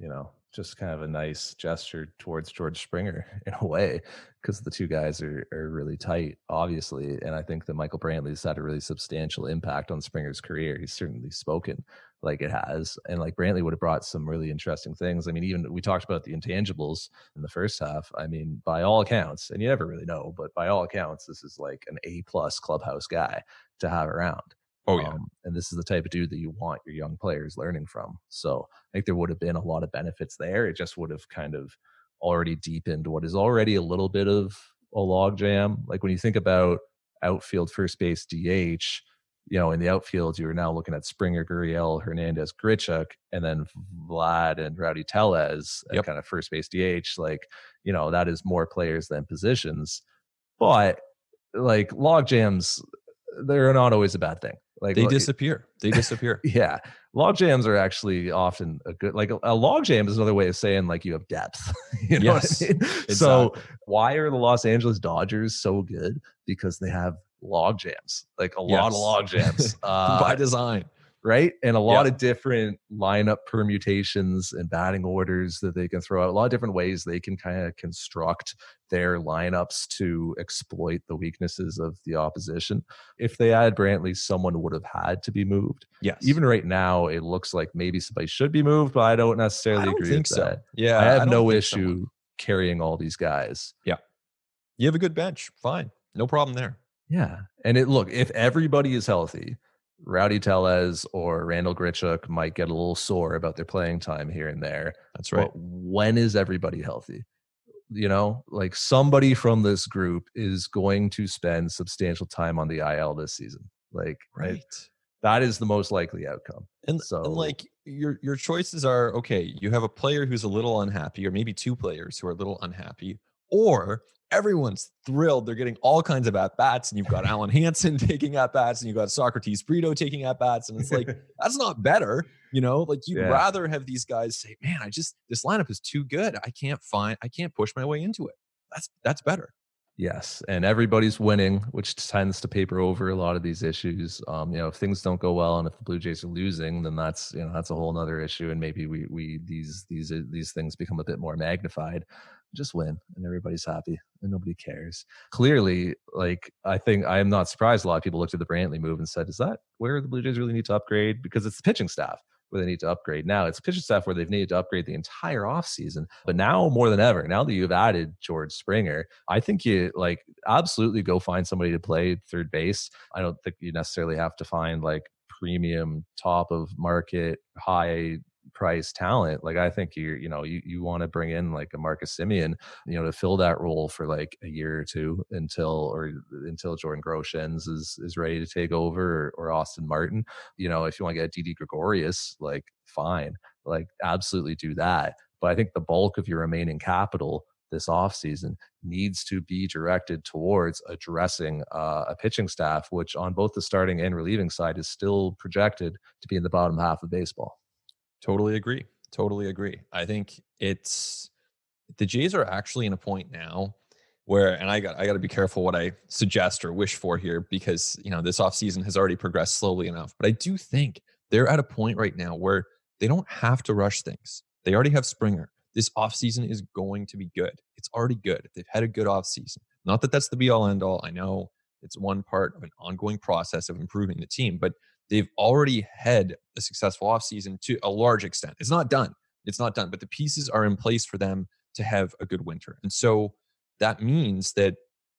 just kind of a nice gesture towards George Springer in a way, because the two guys are are really tight, obviously. And I think that Michael Brantley's had a really substantial impact on Springer's career. He's certainly spoken like it has. And like Brantley would have brought some really interesting things. I mean, even we talked about the intangibles in the first half. I mean, by all accounts, and you never really know, but by all accounts, this is like an A plus clubhouse guy to have around. Oh yeah. Um, and this is the type of dude that you want your young players learning from. So I think there would have been a lot of benefits there. It just would have kind of already deepened what is already a little bit of a logjam. Like when you think about outfield, first base, D H, you know, in the outfield, you are now looking at Springer, Gurriel, Hernandez, Grichuk, and then Vlad and Rowdy Tellez at Yep. kind of first base, D H. Like, you know, that is more players than positions. But like log jams, they're not always a bad thing. Like They disappear. They disappear. yeah, log jams are actually often a good, like a, a log jam is another way of saying like you have depth. You know Yes, what I mean? exactly. So why are the Los Angeles Dodgers so good? Because they have log jams, like a lot of Yes. log jams uh, By design. right? And a lot Yeah. of different lineup permutations and batting orders that they can throw out. A lot of different ways they can kind of construct their lineups to exploit the weaknesses of the opposition. If they had Brantley, someone would have had to be moved. Yes. Even right now, it looks like maybe somebody should be moved, but I don't necessarily I don't agree think with so. that. Yeah. I have don't no think issue someone- carrying all these guys. Yeah. You have a good bench. Fine. No problem there. Yeah. And it look, if everybody is healthy, Rowdy Tellez or Randall Grichuk might get a little sore about their playing time here and there. That's right. But when is everybody healthy? You know, like somebody from this group is going to spend substantial time on the I L this season. Like, Right. I, that is the most likely outcome. And, so, and like your your choices are, okay, you have a player who's a little unhappy, or maybe two players who are a little unhappy, or everyone's thrilled. They're getting all kinds of at-bats, and you've got Alan Hansen taking at-bats, and you've got Socrates Brito taking at-bats, and it's like, that's not better. You know, like you'd Yeah. rather have these guys say, man, I just, this lineup is too good. I can't find, I can't push my way into it. That's, that's better. yes, and everybody's winning, which tends to paper over a lot of these issues. Um, you know, if things don't go well and if the Blue Jays are losing, then that's, you know, that's a whole nother issue. And maybe we we these these these things become a bit more magnified. Just win and everybody's happy and nobody cares. Clearly, like I think I am not surprised a lot of people looked at the Brantley move and said, is that where the Blue Jays really need to upgrade? Because it's the pitching staff where they need to upgrade. Now it's pitching staff where they've needed to upgrade the entire offseason. But now more than ever, now that you've added George Springer, I think you like absolutely go find somebody to play third base. I don't think you necessarily have to find like premium top of market high price talent. Like I think you're, you know, you, you want to bring in like a Marcus Semien, you know, to fill that role for like a year or two until or until Jordan Groshans is is ready to take over, or, or Austin Martin. You know, if you want to get Didi Gregorius, like fine, like absolutely do that. But I think the bulk of your remaining capital this offseason needs to be directed towards addressing uh, a pitching staff, which on both the starting and relieving side is still projected to be in the bottom half of baseball. Totally agree. Totally agree. I think it's the Jays are actually in a point now where, and I got I got to be careful what I suggest or wish for here, because you know this offseason has already progressed slowly enough. But I do think they're at a point right now where they don't have to rush things. They already have Springer. This offseason is going to be good. It's already good. They've had a good offseason. Not that that's the be all end all. I know it's one part of an ongoing process of improving the team, but they've already had a successful offseason to a large extent. It's not done. It's not done, but the pieces are in place for them to have a good winter. And so that means that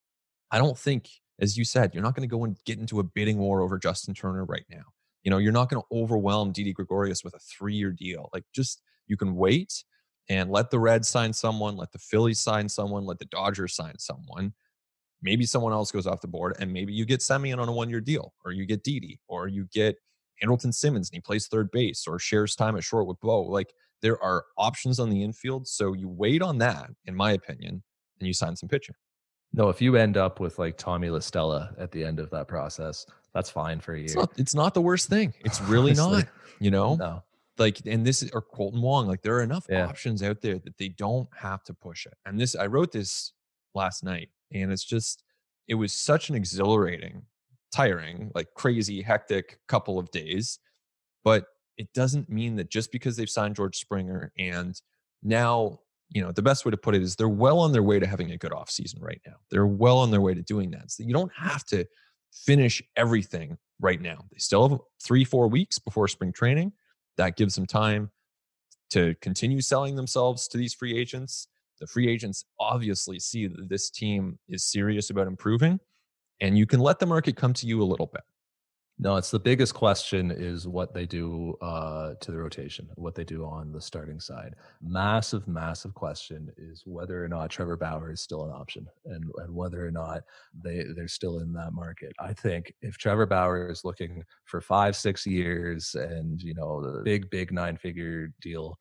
I don't think, as you said, you're not going to go and get into a bidding war over Justin Turner right now. You know, you're not going to overwhelm Didi Gregorius with a three-year deal. Like just, you can wait and let the Reds sign someone, let the Phillies sign someone, let the Dodgers sign someone. Maybe someone else goes off the board, and maybe you get Semien on a one-year deal, or you get Didi, or you get Andrelton Simmons and he plays third base, or shares time at short with Bo. Like there are options on the infield, so you wait on that, in my opinion, and you sign some pitching. No, if you end up with like Tommy LaStella at the end of that process, that's fine for a year. It's not, it's not the worst thing. It's really not, you know? No. Like, and this is, or Colton Wong, like there are enough Yeah. options out there that they don't have to push it. And this, I wrote this last night, and it's just, it was such an exhilarating, tiring, like crazy, hectic couple of days. But it doesn't mean that just because they've signed George Springer and now, you know, the best way to put it is they're well on their way to having a good offseason right now. They're well on their way to doing that. So you don't have to finish everything right now. They still have three, four weeks before spring training. That gives them time to continue selling themselves to these free agents. The free agents obviously see that this team is serious about improving, and you can let the market come to you a little bit. No, it's the biggest question is what they do uh, to the rotation, what they do on the starting side. Massive, massive question is whether or not Trevor Bauer is still an option, and, and whether or not they, they're still in that market. I think if Trevor Bauer is looking for five, six years and, you know, the big, big nine-figure deal,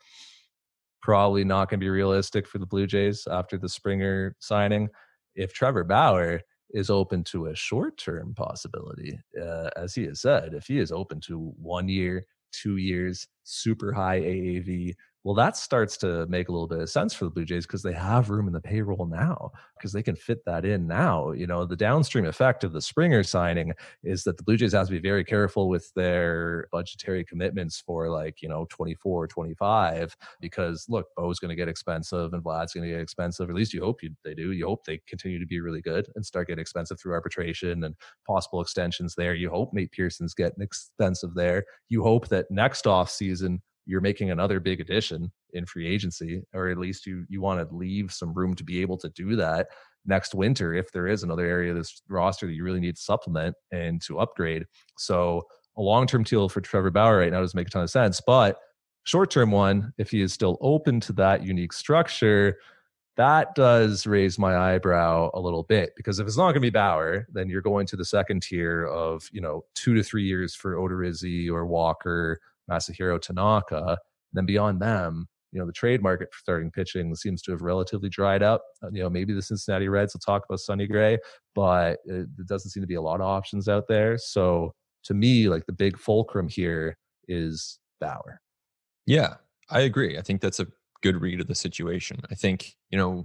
probably not going to be realistic for the Blue Jays after the Springer signing. If Trevor Bauer is open to a short-term possibility, uh, as he has said, if he is open to one year, two years, super high A A V, well, that starts to make a little bit of sense for the Blue Jays because they have room in the payroll now, because they can fit that in now. You know, the downstream effect of the Springer signing is that the Blue Jays have to be very careful with their budgetary commitments for, like, you know, twenty-four, twenty-five, because look, Bo's going to get expensive and Vlad's going to get expensive. At least you hope you, they do. You hope they continue to be really good and start getting expensive through arbitration and possible extensions there. You hope Nate Pearson's getting expensive there. You hope that next off season you're making another big addition in free agency, or at least you you want to leave some room to be able to do that next winter if there is another area of this roster that you really need to supplement and to upgrade. So a long-term deal for Trevor Bauer right now doesn't make a ton of sense, but short-term one, if he is still open to that unique structure, that does raise my eyebrow a little bit, because if it's not going to be Bauer, then you're going to the second tier of, you know, two to three years for Odorizzi or Walker, Masahiro Tanaka. Then beyond them, you know, the trade market for starting pitching seems to have relatively dried up. Uh, you know, maybe the Cincinnati Reds will talk about Sonny Gray, but it, it doesn't seem to be a lot of options out there. So to me, like, the big fulcrum here is Bauer. Yeah, I agree. I think that's a good read of the situation. I think, you know,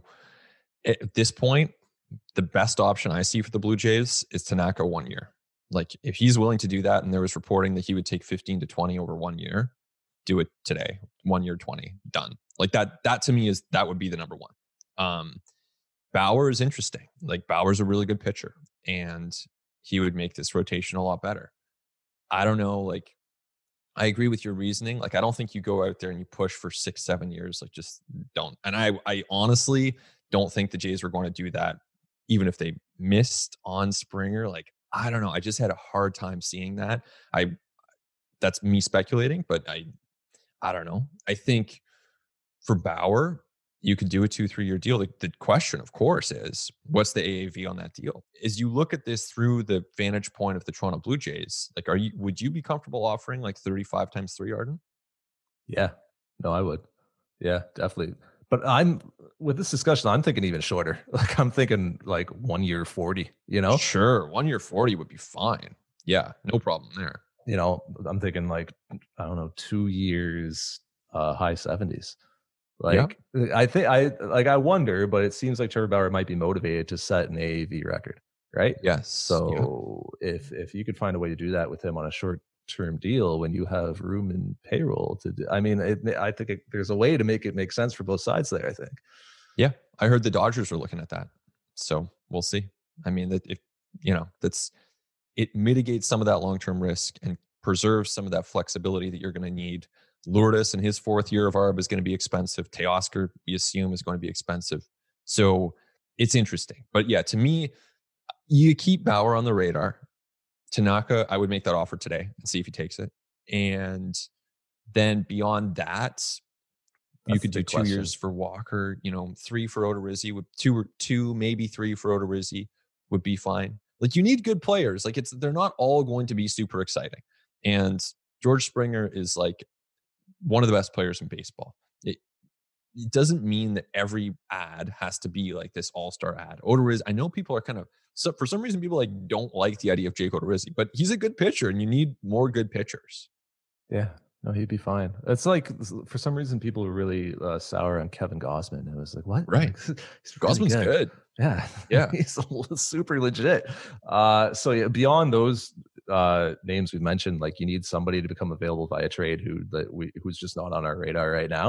at this point, the best option I see for the Blue Jays is Tanaka one year. Like, if he's willing to do that, and there was reporting that he would take fifteen to twenty over one year, do it today. One year, twenty, done. Like that, that to me is, that would be the number one. Um, Bauer is interesting. Like, Bauer's a really good pitcher, and he would make this rotation a lot better. I don't know. Like, I agree with your reasoning. Like, I don't think you go out there and you push for six, seven years. Like, just don't. And I, I honestly don't think the Jays were going to do that, even if they missed on Springer. Like, I don't know. I just had a hard time seeing that. I, that's me speculating, but I, I don't know. I think for Bauer, you could do a two, three year deal. Like, the question, of course, is what's the A A V on that deal? As you look at this through the vantage point of the Toronto Blue Jays, like, are you, would you be comfortable offering like thirty-five times three, Arden? Yeah, no, I would. Yeah, definitely. But I'm, with this discussion, I'm thinking even shorter. Like, I'm thinking like one year forty, you know? Sure. One year forty would be fine. Yeah, no problem there. You know, I'm thinking like, I don't know, two years, uh, high seventies. Like, yeah. I think I, like, I wonder, but it seems like Trevor Bauer might be motivated to set an A A V record, right? Yes. So yeah. if, if you could find a way to do that with him on a short term deal when you have room in payroll to do, I mean, it, I think it, there's a way to make it make sense for both sides there, I think. Yeah. I heard the Dodgers were looking at that. So we'll see. I mean, that if, you know, that's, it mitigates some of that long-term risk and preserves some of that flexibility that you're going to need. Lourdes in his fourth year of A R B is going to be expensive. Teoscar, we assume, is going to be expensive. So it's interesting. But yeah, to me, you keep Bauer on the radar. Tanaka, I would make that offer today and see if he takes it. And then beyond that, That's you could do two question. years for Walker, you know, three for Odorizzi, would two or two, maybe three for Odorizzi would be fine. Like, you need good players. Like, it's, they're not all going to be super exciting. And George Springer is like one of the best players in baseball. It, it doesn't mean that every ad has to be like this all-star ad. Odorizzi, I know people are kind of, so for some reason, people like don't like the idea of Jake Odorizzi, but he's a good pitcher, and you need more good pitchers. Yeah, no, he'd be fine. It's like, for some reason, people are really uh, sour on Kevin Gausman. It was like, what? Right. Like, Gausman's good. good. Yeah, yeah, he's super legit. Uh, so yeah, beyond those uh, names we mentioned, like, you need somebody to become available via trade who that we who's just not on our radar right now.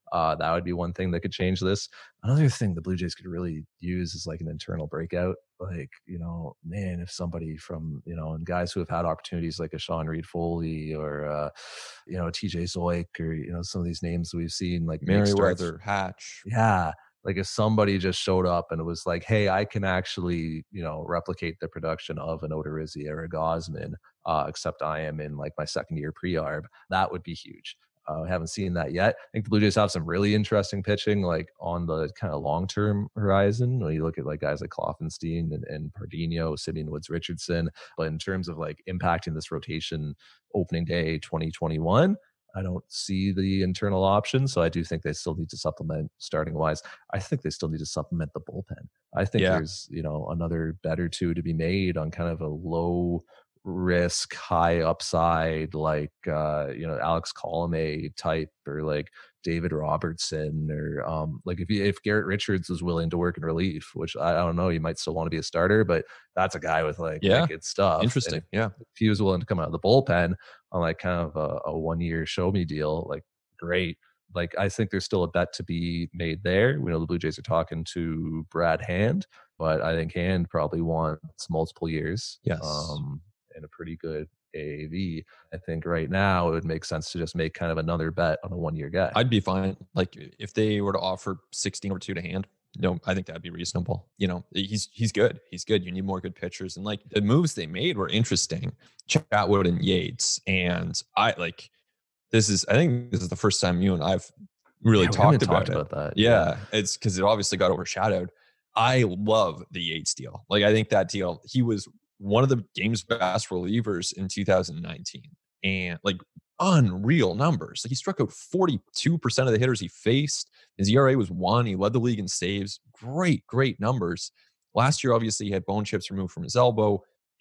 Uh, that would be one thing that could change this. Another thing the Blue Jays could really use is like an internal breakout. Like, you know, man, if somebody from, you know, and guys who have had opportunities like a Sean Reed Foley or, uh, you know, T J Zoik or, you know, some of these names we've seen like Merriweather, Hatch. Yeah. Like if somebody just showed up and it was like, hey, I can actually, you know, replicate the production of an Odorizzi or a Gosman, uh, except I am in like my second year pre-arb, that would be huge. Uh, I haven't seen that yet. I think the Blue Jays have some really interesting pitching, like on the kind of long-term horizon. When you look at like guys like Kloffenstein and, and Pardinho, Simeon Woods Richardson, but in terms of like impacting this rotation opening day twenty twenty-one, I don't see the internal option. So I do think they still need to supplement starting wise. I think they still need to supplement the bullpen. I think yeah. there's, you know, another bet or two to be made on kind of a low risk, high upside, like, uh, you know, Alex Colomé type or like David Robertson or um, like if you, if Garrett Richards was willing to work in relief, which I, I don't know, you might still want to be a starter, but that's a guy with like yeah. good stuff. Interesting. If, yeah. If he was willing to come out of the bullpen on like kind of a, a one year show me deal, like great. Like I think there's still a bet to be made there. We know the Blue Jays are talking to Brad Hand, but I think Hand probably wants multiple years. Yes. Um, and a pretty good A A V. I think right now it would make sense to just make kind of another bet on a one year guy. I'd be fine. Like if they were to offer sixteen over two to Hand, no, I think that'd be reasonable. You know, he's he's good. He's good. You need more good pitchers. And like the moves they made were interesting. Chatwood and Yates. And I like this is I think this is the first time you and I've really yeah, talked, about, talked about that. Yeah. yeah. It's because it obviously got overshadowed. I love the Yates deal. Like I think that deal, he was one of the game's best relievers in two thousand nineteen, and like unreal numbers. Like he struck out forty-two percent of the hitters he faced. His E R A was one. He led the league in saves. Great, great numbers. Last year, obviously, he had bone chips removed from his elbow,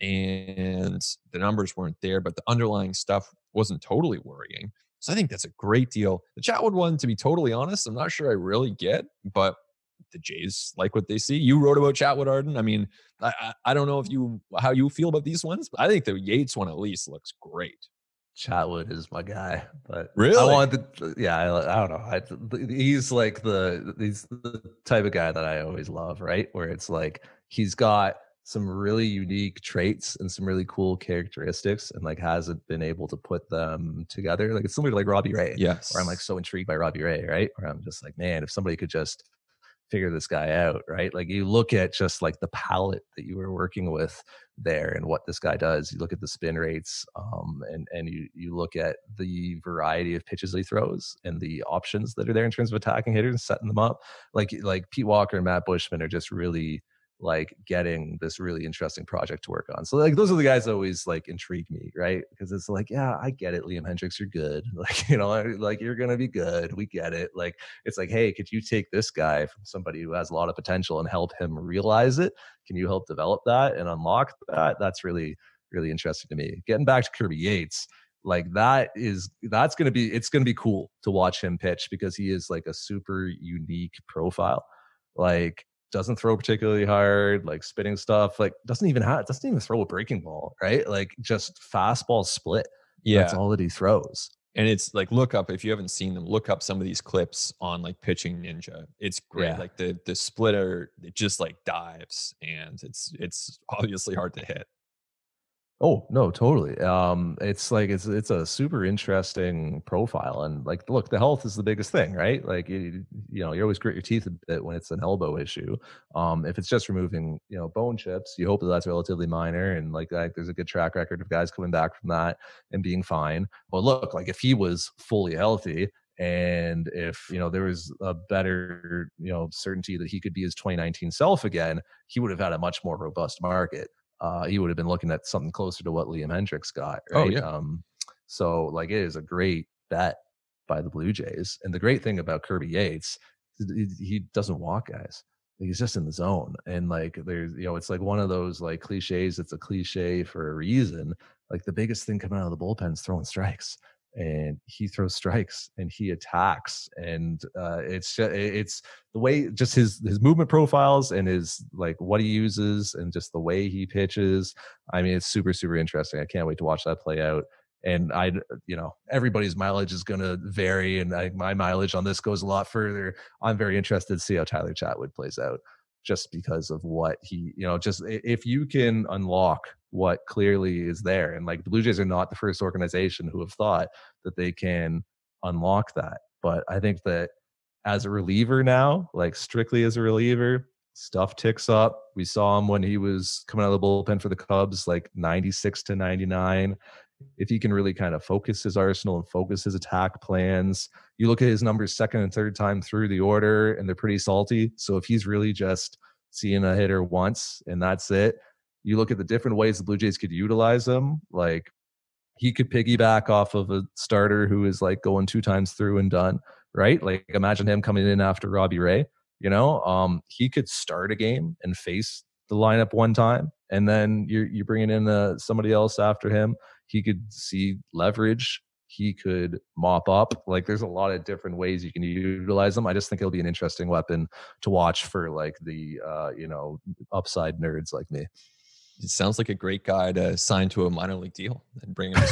and the numbers weren't there, but the underlying stuff wasn't totally worrying. So I think that's a great deal. The Chatwood one, to be totally honest, I'm not sure I really get, but the Jays like what they see. You wrote about Chatwood, Arden. I mean, I, I, I don't know if you how you feel about these ones, but I think the Yates one at least looks great. Chatwood is my guy, but really, I want the yeah. I, I don't know. I, he's like the he's the type of guy that I always love, right? Where it's like he's got some really unique traits and some really cool characteristics, and like hasn't been able to put them together. Like it's similar to like Robbie Ray. Yes, where I'm like so intrigued by Robbie Ray, right? Where I'm just like, man, if somebody could just figure this guy out, right? Like you look at just like the palette that you were working with there and what this guy does. You look at the spin rates, um, and and you you look at the variety of pitches he throws and the options that are there in terms of attacking hitters and setting them up. Like like Pete Walker and Matt Bushman are just really like getting this really interesting project to work on. So like those are the guys that always like intrigue me, right? Because it's like, yeah, I get it, Liam Hendricks, you're good. Like, you know, like you're gonna be good. We get it. Like it's like, hey, could you take this guy from somebody who has a lot of potential and help him realize it? Can you help develop that and unlock that? That's really, really interesting to me. Getting back to Kirby Yates, like that is that's gonna be it's gonna be cool to watch him pitch because he is like a super unique profile. Like doesn't throw particularly hard, like spitting stuff, like doesn't even have, doesn't even throw a breaking ball, right? Like just fastball split. Yeah. That's all that he throws. And it's like, look up, if you haven't seen them, look up some of these clips on like Pitching Ninja. It's great. Yeah. Like the, the splitter, it just like dives and it's, it's obviously hard to hit. Oh no, totally. Um, it's like it's it's a super interesting profile, and like, look, the health is the biggest thing, right? Like, you, you know, you always grit your teeth a bit when it's an elbow issue. Um, if it's just removing, you know, bone chips, you hope that that's relatively minor, and like, like there's a good track record of guys coming back from that and being fine. But look, like if he was fully healthy, and if, you know, there was a better, you know, certainty that he could be his twenty nineteen self again, he would have had a much more robust market. Uh, he would have been looking at something closer to what Liam Hendricks got, right? Oh, yeah. Um, so like it is a great bet by the Blue Jays. And the great thing about Kirby Yates, he, he doesn't walk guys. He's just in the zone. And like there's, you know, it's like one of those like cliches. It's a cliche for a reason. Like the biggest thing coming out of the bullpen is throwing strikes. And he throws strikes and he attacks, and uh, it's it's the way, just his his movement profiles and his like what he uses and just the way he pitches. I mean, it's super super interesting. I can't wait to watch that play out. And I, you know, everybody's mileage is going to vary, and I, my mileage on this goes a lot further. I'm very interested to see how Tyler Chatwood plays out, just because of what he, you know, just if you can unlock what clearly is there, and like the Blue Jays are not the first organization who have thought that they can unlock that. But I think that as a reliever now, like strictly as a reliever, stuff ticks up. We saw him when he was coming out of the bullpen for the Cubs, like ninety-six to ninety-nine. If he can really kind of focus his arsenal and focus his attack plans, you look at his numbers second and third time through the order, and they're pretty salty. So if he's really just seeing a hitter once and that's it, you look at the different ways the Blue Jays could utilize him. Like he could piggyback off of a starter who is like going two times through and done, right? Like imagine him coming in after Robbie Ray, you know, um, he could start a game and face the lineup one time, and then you're, you're bringing in uh, somebody else after him. He could see leverage. He could mop up. Like there's a lot of different ways you can utilize them. I just think it'll be an interesting weapon to watch for like the, uh, you know, upside nerds like me. It sounds like a great guy to sign to a minor league deal and bring him to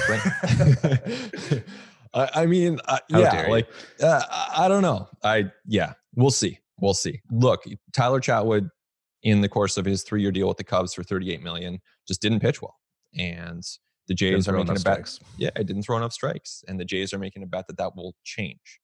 spring. I, I mean, uh, yeah, like, uh, I don't know. I, yeah, we'll see. We'll see. Look, Tyler Chatwood in the course of his three-year deal with the Cubs for thirty-eight million dollars just didn't pitch well. And the Jays are making a bet. Strikes. Yeah, it didn't throw enough strikes. And the Jays are making a bet that that will change.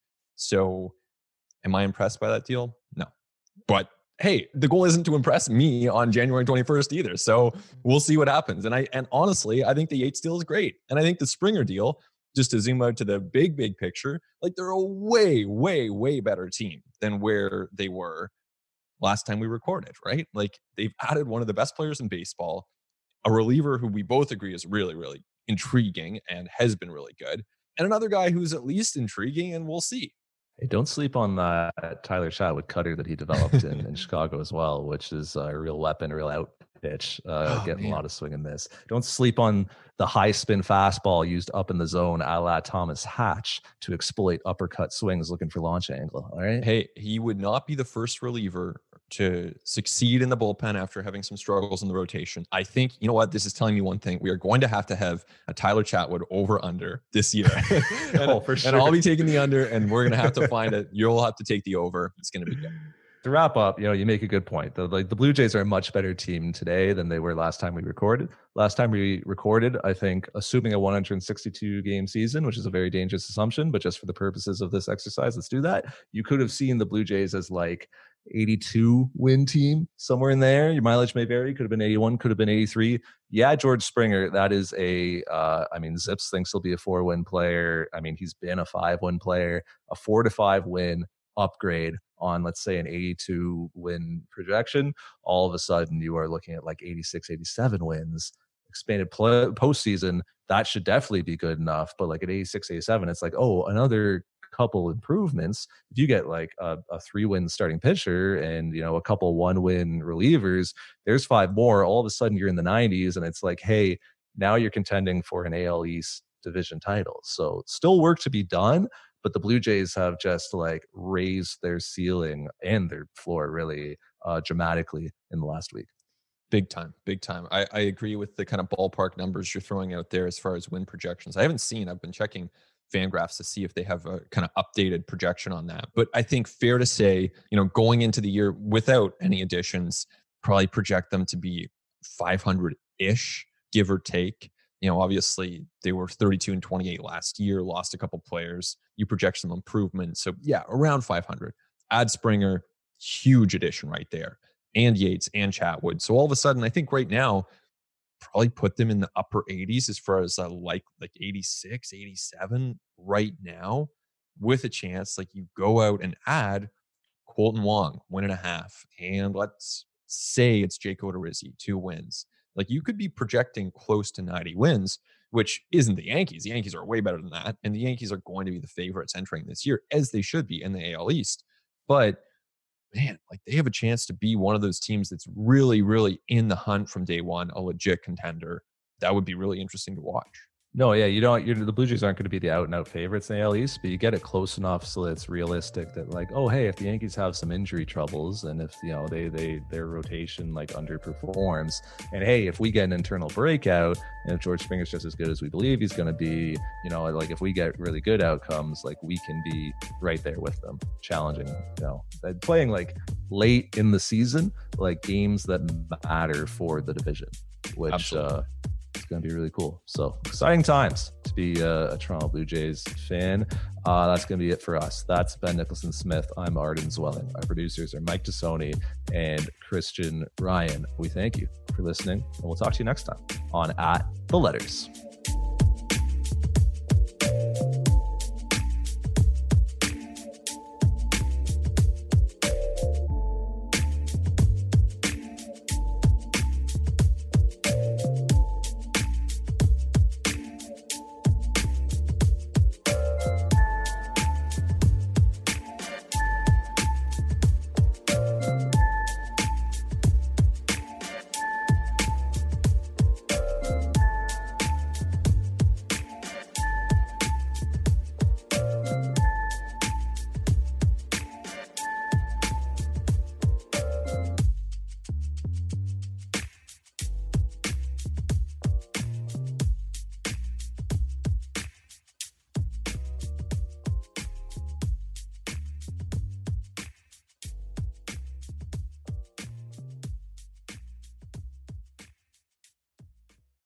So am I impressed by that deal? No. But hey, the goal isn't to impress me on January twenty-first either. So we'll see what happens. And I and honestly, I think the Yates deal is great. And I think the Springer deal, just to zoom out to the big, big picture, like they're a way, way, way better team than where they were last time we recorded, right? Like they've added one of the best players in baseball, a reliever who we both agree is really, really intriguing and has been really good, and another guy who's at least intriguing, and we'll see. Hey, don't sleep on that Tyler Chatwood cutter that he developed in, in Chicago as well, which is a real weapon, a real out pitch, uh, oh, getting man. a lot of swing and miss. Don't sleep on the high spin fastball used up in the zone a la Thomas Hatch to exploit uppercut swings looking for launch angle. All right. Hey, he would not be the first reliever to succeed in the bullpen after having some struggles in the rotation. I think, you know what, this is telling me one thing. We are going to have to have a Tyler Chatwood over under this year. and, oh, for sure. And I'll be taking the under, and we're going to have to find it. You'll have to take the over. It's going to be good. To wrap up, you know, you make a good point. The, like the Blue Jays are a much better team today than they were last time we recorded. Last time we recorded, I think, assuming a one hundred sixty-two game season, which is a very dangerous assumption, but just for the purposes of this exercise, let's do that. You could have seen the Blue Jays as like eighty-two win team, somewhere in there. Your mileage may vary. Could have been eighty-one, could have been eighty-three. Yeah, George Springer, that is a, uh, I mean, Zips thinks he'll be a four win player. I mean, he's been a five win player, a four to five win upgrade on, let's say, an eighty-two win projection. All of a sudden you are looking at like eighty-six, eighty-seven wins, expanded pl- postseason. That should definitely be good enough. But like at eighty-six, eighty-seven, it's like, oh, another couple improvements. If you get like a, a three win starting pitcher and, you know, a couple one win relievers, there's five more. All of a sudden you're in the nineties, and it's like, hey, now you're contending for an A L East division title. So still work to be done. But the Blue Jays have just like raised their ceiling and their floor really uh, dramatically in the last week. Big time, big time. I, I agree with the kind of ballpark numbers you're throwing out there as far as win projections. I haven't seen, I've been checking Fangraphs to see if they have a kind of updated projection on that. But I think fair to say, you know, going into the year without any additions, probably project them to be five hundred-ish, give or take. You know, obviously they were thirty-two and twenty-eight last year, lost a couple players. You project some improvement. So yeah, around five hundred. Add Springer, huge addition right there. And Yates and Chatwood. So all of a sudden, I think right now, probably put them in the upper eighties as far as uh, like, like eighty-six, eighty-seven right now, with a chance like you go out and add Colton Wong, win and a half. And let's say it's Jake Odorizzi, two wins. Like you could be projecting close to ninety wins, which isn't the Yankees. The Yankees are way better than that. And the Yankees are going to be the favorites entering this year, as they should be in the A L East. But man, like they have a chance to be one of those teams that's really, really in the hunt from day one, a legit contender. That would be really interesting to watch. No, yeah, you don't. You're, the Blue Jays aren't going to be the out and out favorites in the A L East, but you get it close enough so that it's realistic that, like, oh, hey, if the Yankees have some injury troubles and if you know they they their rotation like underperforms, and hey, if we get an internal breakout and if George Springer's just as good as we believe he's going to be, you know, like if we get really good outcomes, like we can be right there with them, challenging, you know, playing like late in the season, like games that matter for the division, which. uh It's going to be really cool. So exciting times to be a, a Toronto Blue Jays fan. Uh, that's going to be it for us. That's Ben Nicholson Smith. I'm Arden Zwelling. Our producers are Mike Tassoni and Christian Ryan. We thank you for listening, and we'll talk to you next time on At The Letters.